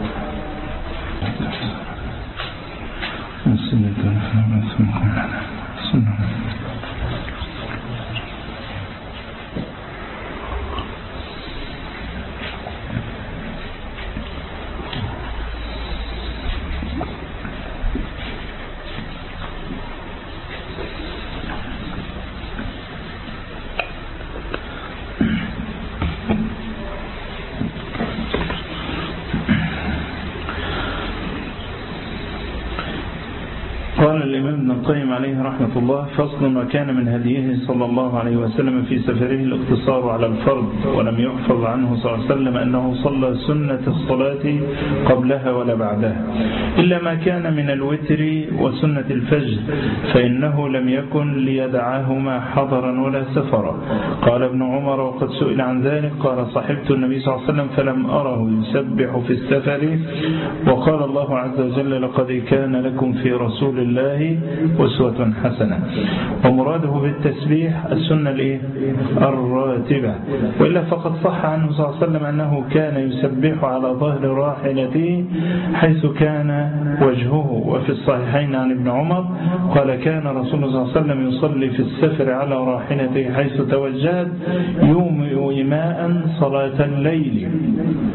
S2: قال الإمام ابن القيم عليه رحمة الله فصل: وكان من هديه صلى الله عليه وسلم في سفره الاقتصار على الفرض، ولم يحفظ عنه صلى الله عليه وسلم أنه صلى سنة الصلاة قبلها ولا بعدها إلا ما كان من الوتر وسنة الفجر، فإنه لم يكن ليدعاهما حضرا ولا سفرا. قال ابن عمر وقد سئل عن ذلك قال: صحبت النبي صلى الله عليه وسلم فلم أره يسبح في السفر، وقال الله عز وجل: لقد كان لكم في رسول الله أسوة حسنة. ومراده بالتسبيح السنة الراتبة، وإلا فقد صح عنه صلى الله عليه وسلم أنه كان يسبح على ظهر راحلته حيث كان وجهه. وفي الصحيحين عن ابن عمر قال: كان رسول الله صلى الله عليه وسلم يصلي في السفر على راحلته حيث توجهت يومئ إماء صلاة الليل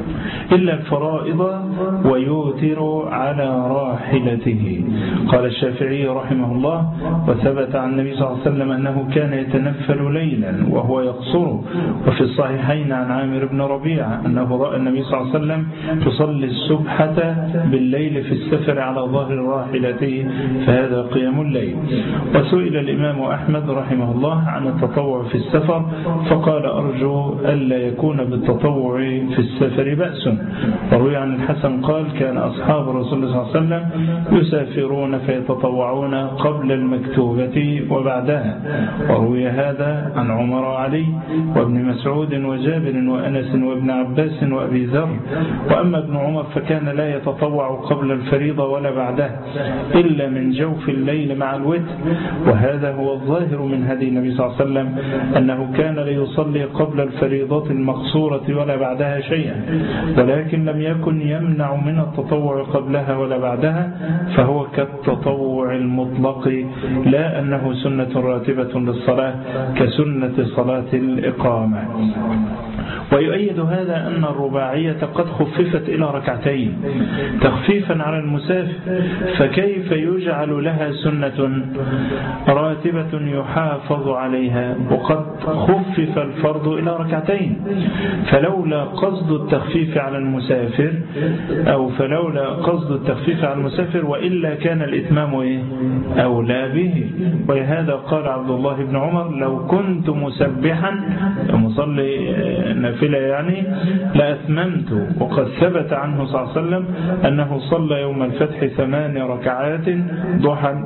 S2: إلا الفرائض ويوتر على راحلته. قال الشافعي الشافعي رحمه الله، وثبت عن النبي صلى الله عليه وسلم أنه كان يتنفل ليلا وهو يقصر. وفي الصحيحين عن عامر بن ربيعة أنه رأى النبي صلى الله عليه وسلم يصلي السبحة بالليل في السفر على ظهر راحلته، فهذا قيام الليل. وسئل الإمام أحمد رحمه الله عن التطوع في السفر فقال أرجو ألا يكون بالتطوع في السفر بأس. وروي عن الحسن قال كان أصحاب رسول الله صلى الله عليه وسلم يسافرون فيتطوعون قبل المكتوبة وبعدها. وروي هذا عن عمر وعلي وابن مسعود وجابر وأنس وابن عباس وأبي ذر. وأما ابن عمر فكان لا يتطوع قبل الفريضة ولا بعدها إلا من جوف الليل مع الوتر. وهذا هو الظاهر من هدي النبي صلى الله عليه وسلم أنه كان لا يصلي قبل الفريضة المقصورة ولا بعدها شيئا، ولكن لم يكن يمنع من التطوع قبلها ولا بعدها، فهو كالتطوع المطلق لا أنه سنة راتبة للصلاة كسنة صلاة الإقامة. ويؤيد هذا أن الرباعية قد خففت إلى ركعتين تخفيفا على المسافر، فكيف يجعل لها سنة راتبة يحافظ عليها وقد خفف الفرض إلى ركعتين؟ فلولا قصد التخفيف على المسافر أو فلولا قصد التخفيف على المسافر وإلا كان الإتمام إيه؟ أولى به. ولهذا قال عبد الله بن عمر لو كنت مسبحا مصلي نافلة يعني لأتممت. وقد ثبت عنه صلى الله عليه وسلم أنه صلى يوم الفتح ثمان ركعات ضحى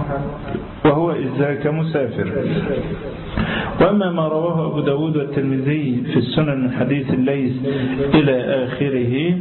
S2: وهو إذ ذاك مسافر. وأما ما رواه أبو داود والترمذي في السنن من حديث الليث إلى آخره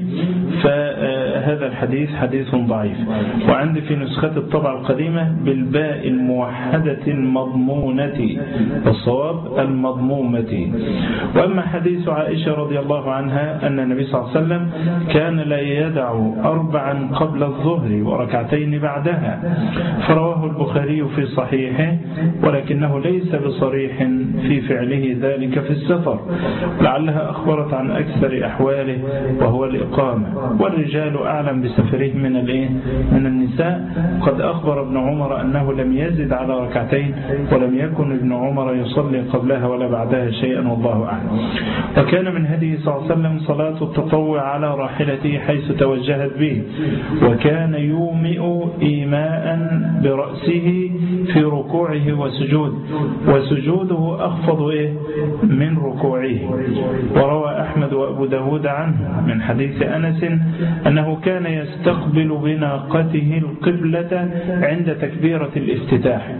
S2: فهذا الحديث حديث ضعيف. وعندي في نسخة الطبعة القديمة بالباء الموحدة المضمونة والصواب المضمومة. وأما حديث عائشة رضي الله عنها أن النبي صلى الله عليه وسلم كان لا يدع أربعا قبل الظهر وركعتين بعدها، فرواه البخاري في صحيحه ولكنه ليس بصريح في فعله ذلك في السفر، لعلها أخبرت عن أكثر أحواله وهو الإقامة، والرجال أعلم بسفره من الإيه؟ من النساء. قد أخبر ابن عمر أنه لم يزد على ركعتين ولم يكن ابن عمر يصلي قبلها ولا بعدها شيئا والله أعلم. وكان من هديه صلى الله عليه وسلم صلاة التطوع على راحلته حيث توجهت به، وكان يومئ إيماء برأسه في ركوعه وسجود وسجوده أخفض إيه؟ من ركوعه. وروى أحمد وأبو داود عنه من حديث أنس أنه كان يستقبل بناقته القبلة عند تكبيرة الافتتاح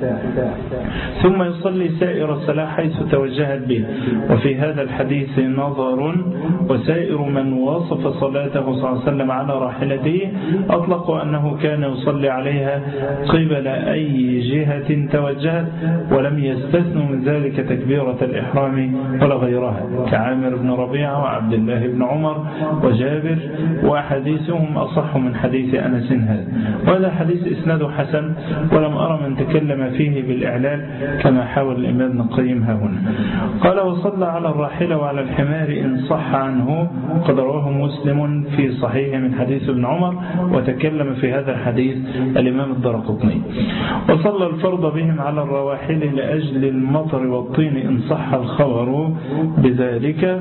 S2: ثم يصلي سائر الصلاة حيث توجهت به. وفي هذا الحديث نظر، وسائر من وصف صلاته صلى الله عليه وسلم على راحلته أطلقوا أنه كان يصلي عليها قبل أي جهة توجهت، ولم يستثنوا من ذلك تكبيرة الإحرام ولا غيرها كعامر بن ربيعة وعبد الله بن عمر وجابر، وأحاديثهم أصح من حديث أنس هذا. وهذا حديث إسناده حسن ولم أرى من تكلم فيه بالإعلال كما حاول الإمام ابن القيم ها هنا. قال وصلى على الراحلة وعلى الحمار إن صح عنه، قد رواه مسلم في صحيح من حديث ابن عمر، وتكلم في هذا الحديث الإمام الدرقطني. وصلى الفرض بهم على الرواحل لأجل المطر والطين إن صح الخبر بذلك،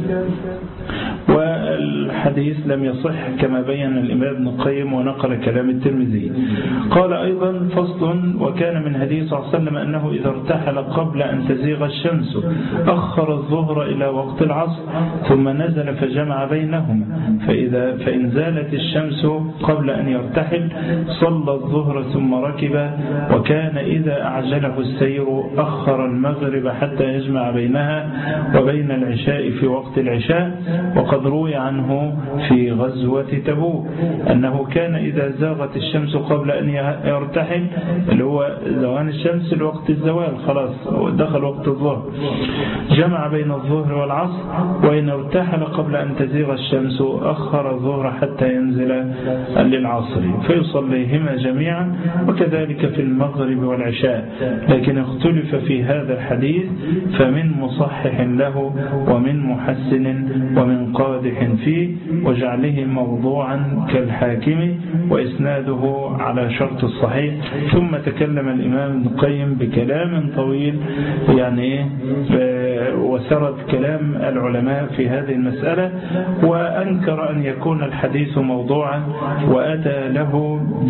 S2: والحديث لم يصح كما بين الإمام ابن القيم ونقل كلام الترمذي. قال أيضا فصل وكان من هديه صلى الله عليه وسلم أنه إذا ارتحل قبل أن تزيغ الشمس أخر الظهر إلى وقت العصر ثم نزل فجمع بينهما، فإذا فإن زالت الشمس قبل أن يرتحل صلى الظهر ثم ركب. وكان إذا أعجله السير أخر المغرب حتى يجمع بينها وبين العشاء في وقت العشاء. وقد روي عنه في غزوة تبوك أنه كان إذا زاغت الشمس قبل أن يرتحل، اللي هو زوال الشمس لوقت الزوال خلاص دخل وقت الظهر، جمع بين الظهر والعصر، وإن ارتحل قبل أن تزيغ الشمس أخر الظهر حتى ينزل للعصر فيصليهما جميعا، وكذلك في المغرب والعشاء. لكن اختلف في هذا الحديث فمن مصحح له ومن محسن متن ومن قادح فيه وجعله موضوعا كالحاكم وإسناده على شرط الصحيح. ثم تكلم الإمام ابن القيم بكلام طويل يعني وسرد كلام العلماء في هذه المسألة، وأنكر أن يكون الحديث موضوعا، وأتى له ب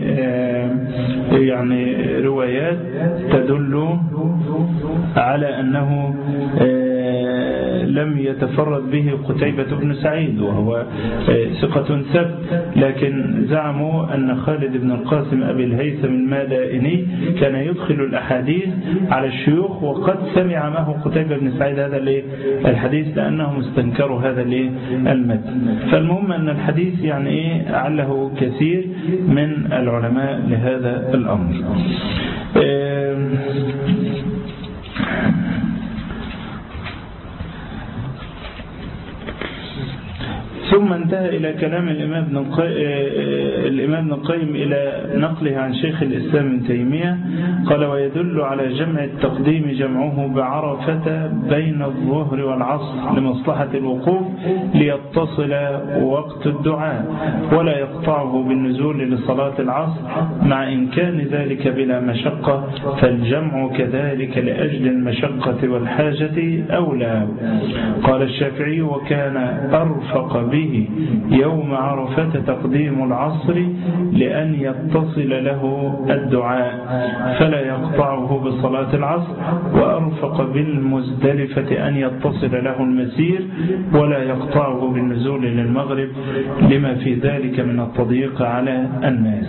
S2: يعني روايات تدل على أنه لم يتفرد به قتيبة بن سعيد وهو ثقة ثبت، لكن زعموا أن خالد بن القاسم أبي الهيثم المدائني كان يدخل الأحاديث على الشيوخ وقد سمع معه قتيبة بن سعيد هذا الحديث لأنهم استنكروا هذا المتن. فالمهم أن الحديث يعني إيه عله كثير من العلماء لهذا الأمر. ثم انتهى إلى كلام الإمام ابن الإمام ابن القيم إلى نقله عن شيخ الإسلام ابن تيمية قال: ويدل على جمع التقديم جمعه بعرفة بين الظهر والعصر لمصلحة الوقوف ليتصل وقت الدعاء ولا يقطعه بالنزول لصلاة العصر مع إمكان ذلك بلا مشقة، فالجمع كذلك لأجل المشقة والحاجة أولى. قال الشافعي: وكان أرفق به يوم عرفة تقديم العصر لأن يتصل له الدعاء فلا يقطعه بصلاة العصر، وأرفق بالمزدلفة أن يتصل له المسير ولا يقطعه بالنزول للمغرب لما في ذلك من التضييق على الناس.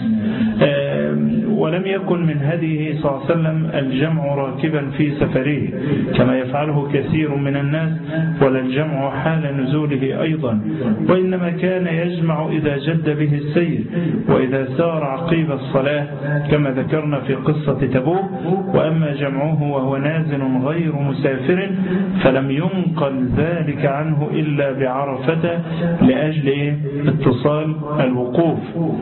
S2: ولم يكن من هديه صلى الله عليه وسلم الجمع راكبا في سفره كما يفعله كثير من الناس، ولا الجمع حال نزوله أيضا، وإنما كان يجمع إذا جد به السير وإذا سار عقيب الصلاة كما ذكرنا في قصة تبوك. وأما جمعه وهو نازل غير مسافر فلم ينقل ذلك عنه إلا بعرفة لأجل اتصال الوقوف،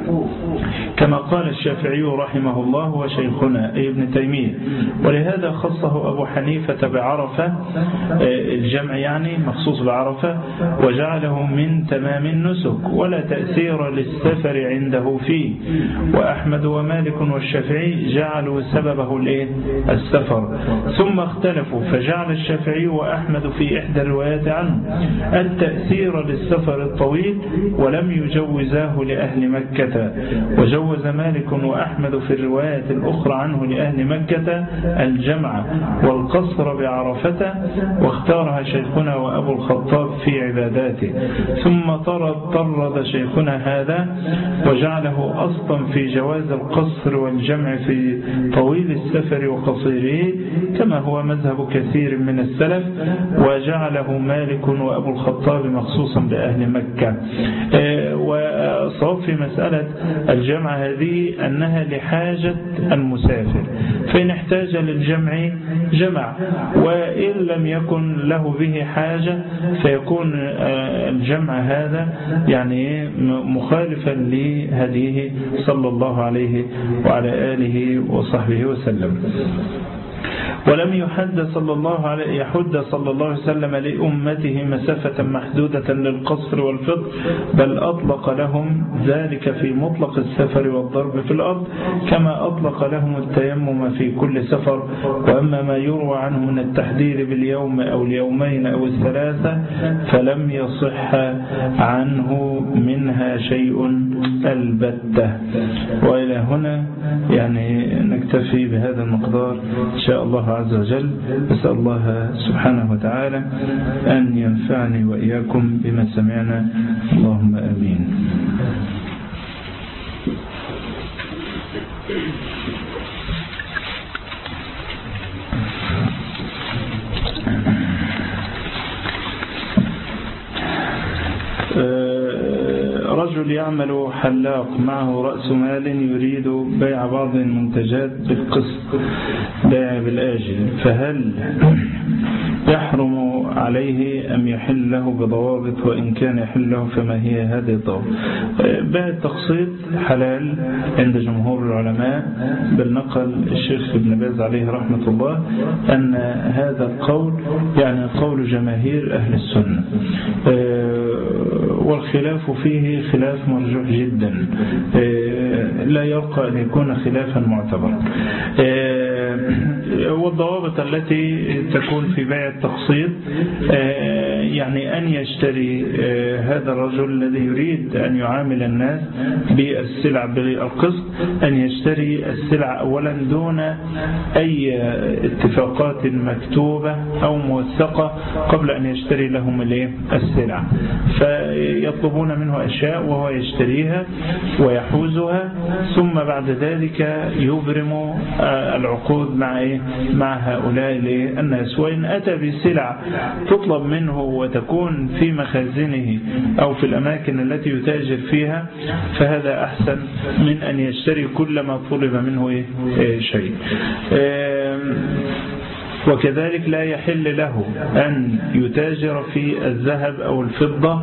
S2: كما قال الشافعي رحمه الله وشيخنا أي ابن تيمية. ولهذا خصه أبو حنيفة بعرفة، الجمع يعني مخصوص بعرفة، وجعله من تمام النسك ولا تأثير للسفر عنده فيه. وأحمد ومالك والشافعي جعلوا سببه السفر، ثم اختلفوا فجعل الشافعي وأحمد في إحدى الروايات عنه التأثير للسفر الطويل ولم يجوزاه لأهل مكة، وجوز مالك وأحمد في الرواية الأخرى عنه لأهل مكة الجمع والقصر بعرفة، واختارها شيخنا وأبو الخطاب في عباداته. ثم طرد طرد شيخنا هذا وجعله أصلا في جواز القصر والجمع في طويل السفر وقصيره كما هو مذهب كثير من السلف، وجعله مالك وأبو الخطاب مخصوصا بأهل مكة. وصواب في مسألة الجمع هذه أنها لحاجة المسافر، فإن احتاج للجمع جمع، وإن لم يكن له به حاجة فيكون الجمع هذا يعني مخالفا لهديه صلى الله عليه وعلى آله وصحبه وسلم. ولم يحد صلى الله عليه يحد صلى الله عليه وسلم لأمته مسافة محدودة للقصر والفطر، بل أطلق لهم ذلك في مطلق السفر والضرب في الأرض كما أطلق لهم التيمم في كل سفر. وأما ما يروى عنه من التحديد باليوم أو اليومين أو الثلاثة فلم يصح عنه منها شيء البتة. وإلى هنا يعني نكتفي بهذا المقدار إن شاء الله عز وجل. أسأل الله سبحانه وتعالى أن ينفعني وإياكم بما سمعنا، اللهم آمين. رجل يعمل حلاق معه رأس مال يريد بيع بعض المنتجات بالقسط بيع بالآجل، فهل يحرم عليه أم يحل له بضوابط، وإن كان يحل له فما هي هذه الضوابط؟ بيع التقسيط حلال عند جمهور العلماء، بل نقل الشيخ ابن باز عليه رحمة الله أن هذا القول يعني قول جماهير أهل السنة، والخلاف فيه خلاف مرجوح جدا لا يرقى أن يكون خلافا معتبرا. والضوابط التي تكون في بيع التقسيط يعني أن يشتري هذا الرجل الذي يريد أن يعامل الناس بالسلع بالقسط أن يشتري السلع أولا دون أي اتفاقات مكتوبة أو موثقة قبل أن يشتري لهم السلع، فيطلبون منه أشياء وهو يشتريها ويحوزها، ثم بعد ذلك يبرم العقود مع مع هؤلاء الناس. وإن أتى بسلع تطلب منه وتكون في مخازنه أو في الأماكن التي يتاجر فيها فهذا أحسن من أن يشتري كل ما طلب منه شيء. وكذلك لا يحل له أن يتاجر في الذهب أو الفضة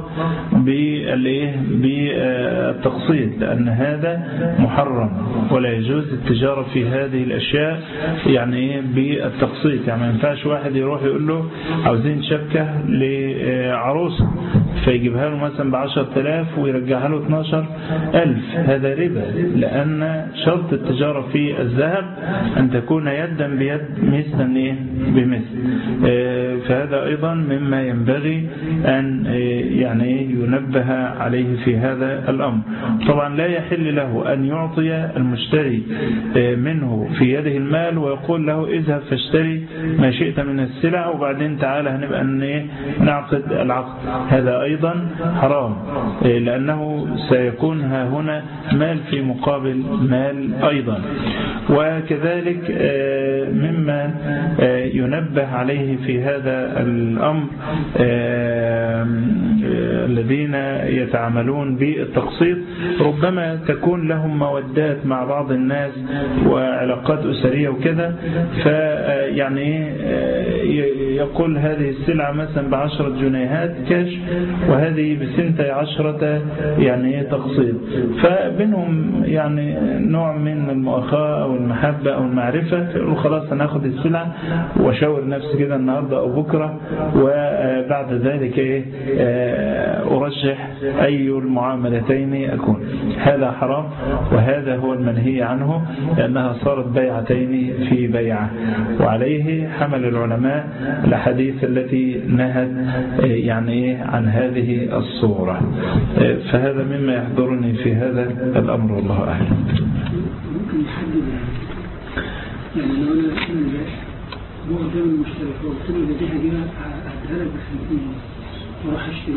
S2: بالتقسيط، لأن هذا محرم ولا يجوز التجارة في هذه الأشياء يعني بالتقسيط. يعني ما ينفعش واحد يروح يقول له عاوزين شبكة لعروسه فيجيبها له مثلا بعشرة آلاف ويرجعها له اثناشر ألف، هذا ربا، لأن شرط التجارة في الذهب أن تكون يدا بيد مثلا بمثل. فهذا أيضا مما ينبغي أن يعني ينبه عليه في هذا الأمر. طبعا لا يحل له أن يعطي المشتري منه في يده المال ويقول له اذهب فاشتري ما شئت من السلع وبعدين تعالى هنبقى أن نعقد العقد، هذا أيضا حرام، لأنه سيكون ها هنا مال في مقابل مال أيضا. وكذلك مما ينبه عليه في هذا الأمر الذين يتعاملون بالتقسيط ربما تكون لهم مودات مع بعض الناس وعلاقات أسرية وكذا، فيعني يقول هذه السلعة مثلا بعشرة جنيهات كاش وهذه بسنتي عشرة يعني تقسيط، فبينهم يعني نوع من المؤاخاة أو المحبة أو المعرفة، يقولوا خلاص هناخد السلعة وأشاور نفسي كده النهاردة أو بكرة وبعد ذلك إيه أرجح أي المعاملتين أكون. هذا حرام وهذا هو المنهي عنه، لأنها صارت بيعتين في بيعة، وعليه حمل العلماء الحديث التي نهت يعني عن هذه الصورة. فهذا مما يحضرني في هذا الأمر والله أعلم.
S3: ممكن يحدد يعني لو أنا هو قدام المشترك وقلت له ده دي هجيبها أديها لك بخمسين وراح أشتري،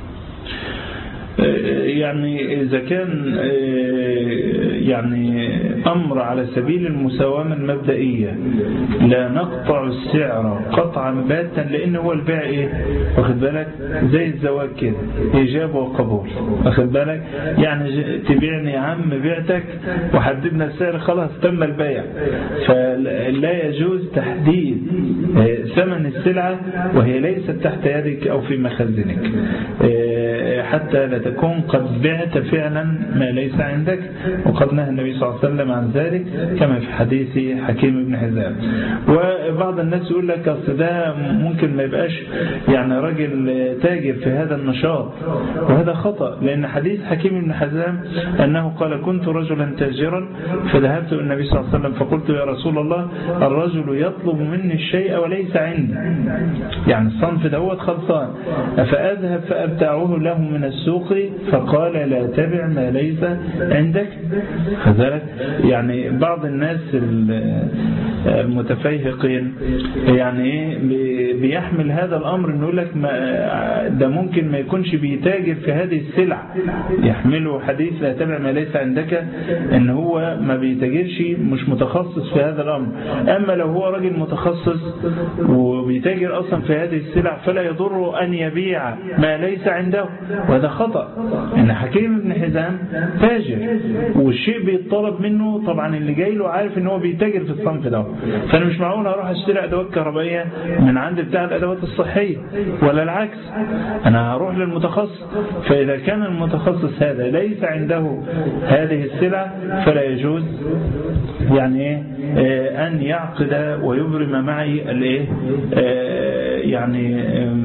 S2: يعني إذا كان يعني أمر على سبيل المساومة المبدئية لا نقطع السعر قطعا باتا، لأنه هو البيع إيه واخد بالك زي الزواج كده إجابة وقبول واخد بالك، يعني تبيعني يا عم بيعتك وحددنا السعر خلاص تم البيع، فلا يجوز تحديد ثمن السلعة وهي ليست تحت يدك أو في مخزنك حتى لا تكون قد بعت فعلا ما ليس عندك، وقد نهى النبي صلى الله عليه وسلم عن ذلك كما في حديث حكيم بن حزام. وبعض الناس يقول لك أصل ده ممكن ما يبقاش يعني راجل تاجر في هذا النشاط، وهذا خطأ، لأن حديث حكيم بن حزام أنه قال كنت رجلا تاجرا فذهبت إلى النبي صلى الله عليه وسلم فقلت يا رسول الله الرجل يطلب مني الشيء وليس عندي، يعني الصنف دوت خلصان، فأذهب فأبتاعه له من السوق فقال لا تبع ما ليس عندك. فذلك يعني بعض الناس المتفيهقين يعني بيحمل هذا الأمر انه يقول لك ده ممكن ما يكونش بيتاجر في هذه السلع، يحمله حديث لا تبع ما ليس عندك ان هو ما بيتاجرش مش متخصص في هذا الأمر. أما لو هو راجل متخصص وبيتاجر أصلا في هذه السلع فلا يضر أن يبيع ما ليس عنده، وهذا خطأ. إن حكيم بن حزام تاجر والشيء بيطلب منه، طبعا اللي جاي له عارف إن هو بيتاجر في الصنف ده، فأنا مش معقول أروح أشتري أدوات كهربائية من عند بتاع الأدوات الصحية ولا العكس، أنا هروح للمتخصص. فإذا كان المتخصص هذا ليس عنده هذه السلع فلا يجوز يعني أن يعقد ويبرم معي الايه يعني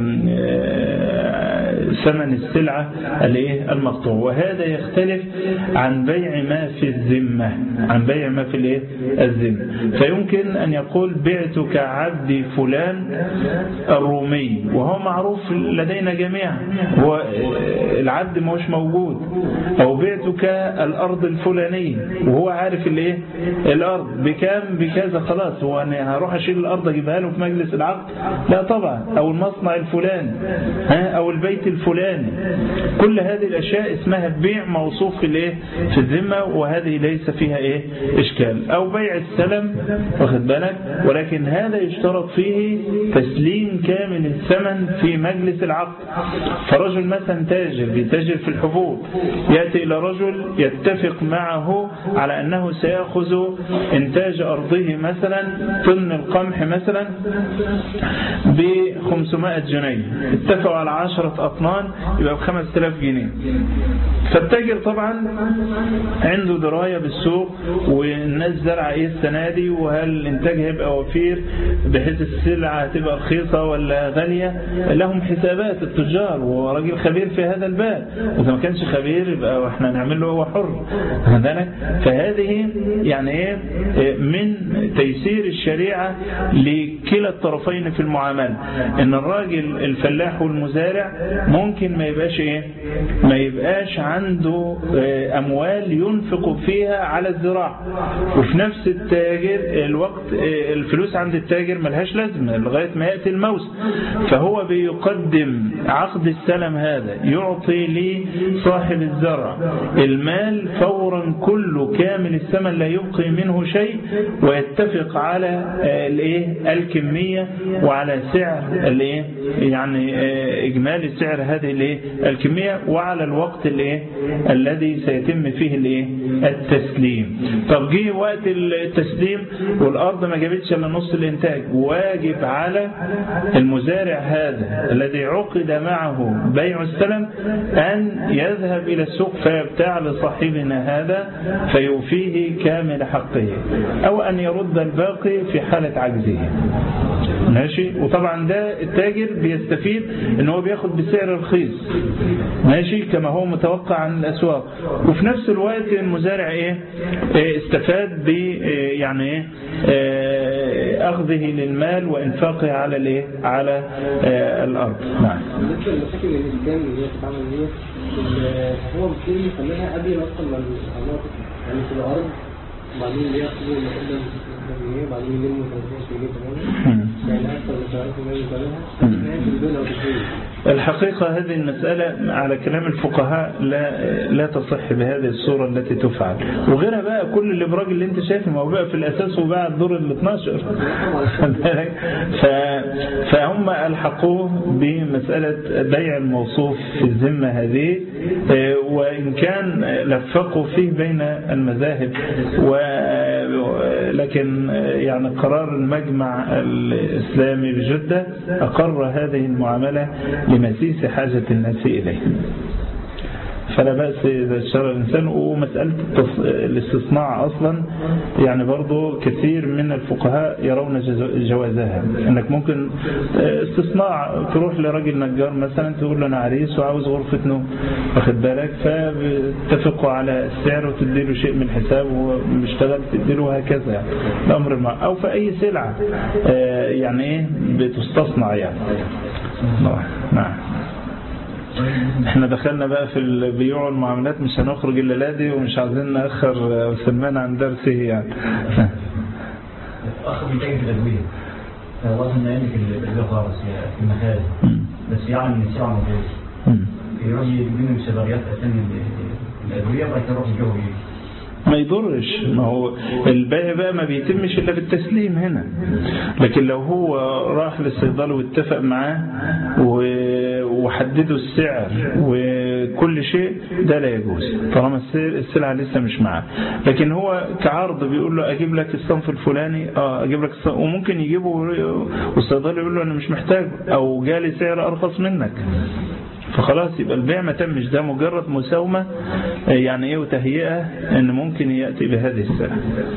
S2: ثمن السلعة الايه المقطوع. وهذا يختلف عن بيع ما في الذمة، عن بيع ما في الايه الذمة. فيمكن أن يقول بعتك عبد فلان الرومي وهو معروف لدينا جميعا، هو العبد ما هوش موجود، أو بعتك الأرض الفلانية وهو عارف الايه الأرض بكام بكذا، خلاص هو أنا هروح أشيل الأرض أجيبها له في مجلس العقد؟ لا طبعا. أو المصنع الفلاني أو البيت الفلاني، كل هذه الأشياء اسمها بيع موصوف في الايه في الذمة، وهذه ليس فيها ايه إشكال. أو بيع السلم واخد بالك، ولكن هذا يشترط فيه تسليم كامل الثمن في مجلس العقد. فرجل مثلا تاجر بيتاجر في الحبوب، يأتي إلى رجل يتفق معه على أنه سيأخذ إنتاج أرضه مثلا طن القمح مثلا ب خمسمائة جنيه، اتفقوا على عشرة أطنان يبقى ب خمسة آلاف جنيه. فالتاجر طبعا عنده دراية بالسوق والناس زرع ايه السنة دي، وهل الانتاج هيبقى وفير بحيث السلعة هتبقى رخيصة ولا غالية، لهم حسابات التجار، وراجل خبير في هذا الباب، وإذا ما كانش خبير يبقى احنا نعمل له هو حر. فهذه يعني ايه من تيسير الشريعة لكلا الطرفين في المعاملة، ان الراجل الفلاح والمزارع ممكن ما يبقاش ايه ما يبقاش عنده اموال ينفق فيها على الزراعة، وفي نفس التاجر الوقت الفلوس عند التاجر ملهاش لازمة لغاية ما يأتي الموسم، فهو بيقدم عقد السلم هذا يعطي لصاحب الزرع المال فورا كله كامل الثمن لا يبقي منه شيء، ويتفق على الايه الكمية وعلى سعر الايه يعني اجمالي سعر هذه الايه الكمية، وعلى الوقت الايه الذي سيتم فيه الايه التسليم. طب جه وقت التسليم والارض ما جابتش الا نص الانتاج، واجب على المزارع هذا الذي عقد معه بيع السلم ان يذهب الى السوق فيبتاع لصاحبنا هذا فيوفيه كامل حقه، او ان يرد الباقي في حالة عجزه. ماشي. وطبعا ده التاجر بيستفيد ان هو بياخد بسعر رخيص، ماشي، كما هو متوقع عن الاسواق، وفي نفس الوقت المزارع ايه استفاد ب يعني ايه اخذه للمال وانفاقه على الايه على الارض. نعم.
S4: المشاكل الاسكان اللي هي بتتعمل دي هو ممكن يخليها قبل اصلا ما الاماكن يعني في الارض، بعدين ياخدوا مثلا بعدين يلموا
S2: الحقيقة هذه المسألة على كلام الفقهاء لا لا تصح بهذه الصورة التي تفعل، وغيرها بقى كل الإبراج اللي انت شايفه ما هو بقى في الأساس وبقى الدور ال اثناشر فهم ألحقوه بمسألة بيع الموصوف في الذمة هذه، وإن كان لفقوا فيه بين المذاهب، ولكن يعني قرار المجمع الإسلامي بجدة أقر هذه المعاملة لمسيس حاجة الناس إليه، فلا بأس إذا اشترى الإنسان. ومسألة الاستصناع أصلا يعني برضو كثير من الفقهاء يرون جوازها، أنك ممكن استصناع تروح لراجل نجار مثلا تقول له أنا عريس وعاوز غرفة نوم، واخد بالك، فبتتفقوا على السعر وتديله شيء من الحساب ومشتغل تديله هكذا يعني الأمر المع... أو في أي سلعة يعني إيه بتستصنع يعني. نعم. احنا دخلنا بقى في البيوع والمعاملات، مش هنخرج الا لادي ومش عايزين ناخر سلمان عن درسه يعني.
S5: اخر بيتاجر في الادويه والله ان عندك اللي خالص في المخازن بس يعني الساعه ما فيش يروح يجيب لهم سبريات عشان الادويه وبعد كده يروح يجوا
S2: ما يضرش، ما هو البيع بقى ما بيتمش إلا بالتسليم هنا، لكن لو هو راح للصيدلي واتفق معاه وحددوا السعر وكل شيء، ده لا يجوز طالما السلعة لسه مش معاه. لكن هو كعرض بيقول له أجيب لك الصنف الفلاني، اه أجيب لك الصنف، وممكن يجيبه والصيدلي يقول له أنا مش محتاج أو جالي سعر أرخص منك، فخلاص يبقى البيع ما تمش، ده مجرد مساومة يعني ايه وتهيئة ان ممكن يأتي بهذه الساعة.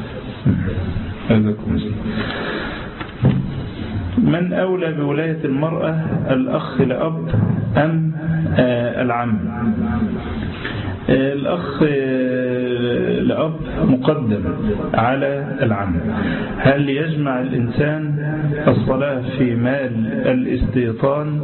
S2: من أولى بولاية المرأة، الأخ لأب أم آه العم؟ الأخ لأب مقدم على العم. هل يجمع الإنسان الصلاة في مال الاستيطان؟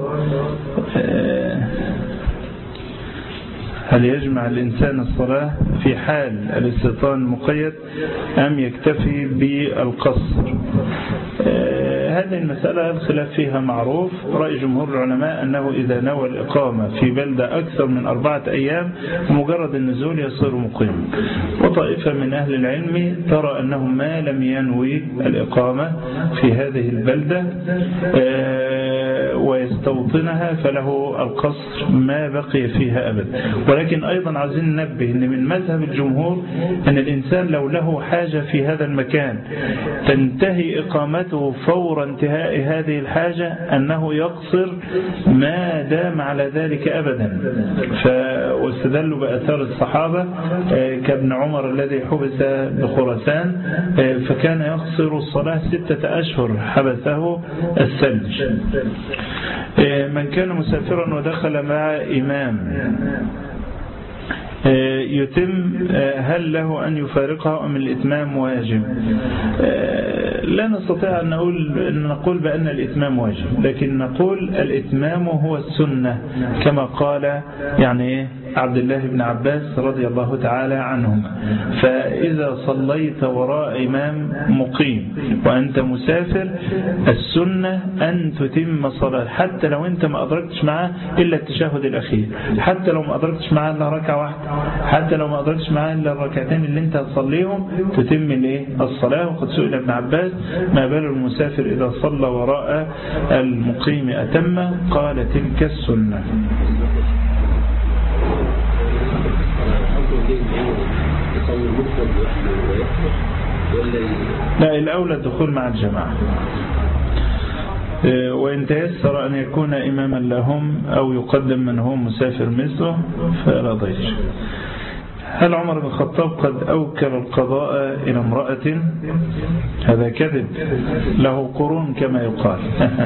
S2: هل يجمع الإنسان الصلاة في حال الاستيطان المقيد أم يكتفي بالقصر؟ هذه المسألة الخلاف فيها معروف. رأي جمهور العلماء أنه إذا نوى الإقامة في بلدة أكثر من أربعة أيام مجرد النزول يصير مقيم، وطائفة من أهل العلم ترى أنه ما لم ينوي الإقامة في هذه البلدة ويستوطنها فله القصر ما بقي فيها أبدا. ولكن أيضا عايزين ننبه أن من مذهب الجمهور أن الإنسان لو له حاجة في هذا المكان تنتهي إقامته فور انتهاء هذه الحاجة أنه يقصر ما دام على ذلك أبدا. واستدلوا بأثار الصحابة كابن عمر الذي حبس بخراسان فكان يقصر الصلاة ستة أشهر حبسه الثلج. من كان مسافرا ودخل مع إمام يتم، هل له أن يفارقه أم الإتمام واجب؟ لا نستطيع أن نقول, أن نقول بأن الإتمام واجب، لكن نقول الإتمام هو السنة كما قال يعني عبد الله بن عباس رضي الله تعالى عنهما. فإذا صليت وراء إمام مقيم وأنت مسافر السنة أن تتم صلاة، حتى لو أنت ما أدركتش معاه إلا التشهد الأخير، حتى لو ما أدركتش معاه إلا ركعة واحدة، حتى لو ما أدركتش معاه إلا الركعتين اللي أنت هتصليهم تتم الصلاة. وقد سئل ابن عباس ما بال المسافر إذا صلى وراء المقيم أتم؟ قال تلك السنة. لا، الأولى الدخول مع الجماعة، وإن تيسر أن يكون إماما لهم أو يقدم من هو مسافر مثله فلا ضير. هل عمر بن الخطاب قد أوكل القضاء إلى امرأة؟ هذا كذب، له قرون كما يقال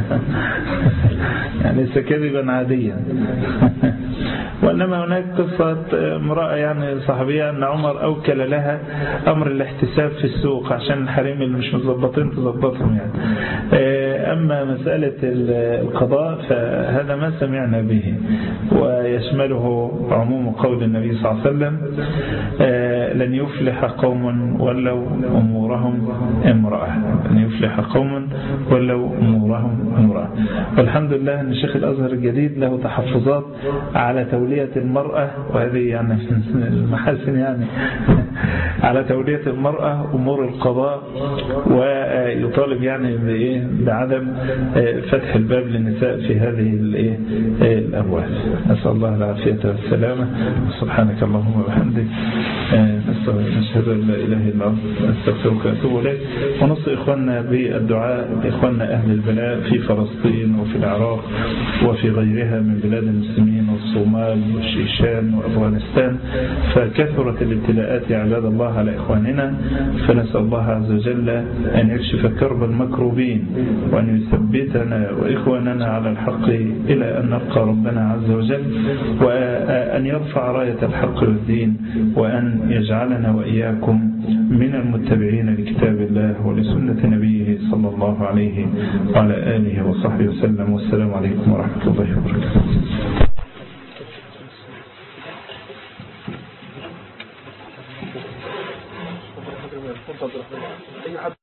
S2: يعني ليس كذبا عاديا وإنما هناك قصة امرأة يعني صحابية أن عمر أوكل لها أمر الاحتساب في السوق عشان الحريم اللي مش مظبطين تظبطهم يعني. أما مسألة القضاء فهذا ما سمعنا به، ويشمله عموم قول النبي صلى الله عليه وسلم لن يفلح قوم ولو أمورهم امرأة، لن يفلح قوم ولو أمورهم امرأة. والحمد لله أن الشيخ الأزهر الجديد له تحفظات على تولية المرأة، وهذه يعني المحاسن يعني على تولية المرأة أمور القضاء، ويطالب يعني بعدم فتح الباب للنساء في هذه الأبواب. أسأل الله العافية والسلامة. سبحانك اللهم وبحمدك نشهد أن لا إله إلا أنت نستغفرك ونتوب إليك. ونصي إخواننا بالدعاء إخواننا أهل البلاء في فلسطين وفي العراق وفي غيرها من بلاد المسلمين والصومال والشيشان وأفغانستان، فكثرت الابتلاءات يا عباد الله على إخواننا، فنسأل الله عز وجل أن يكشف كرب المكروبين وأن يثبتنا وإخواننا على الحق إلى أن نلقى ربنا عز وجل، وأن يرفع راية الحق والدين، وأن يجعلنا وإياكم من المتبعين لكتاب الله ولسنة نبيه صلى الله عليه وعلى آله وصحبه وسلم. والسلام عليكم ورحمة الله وبركاته.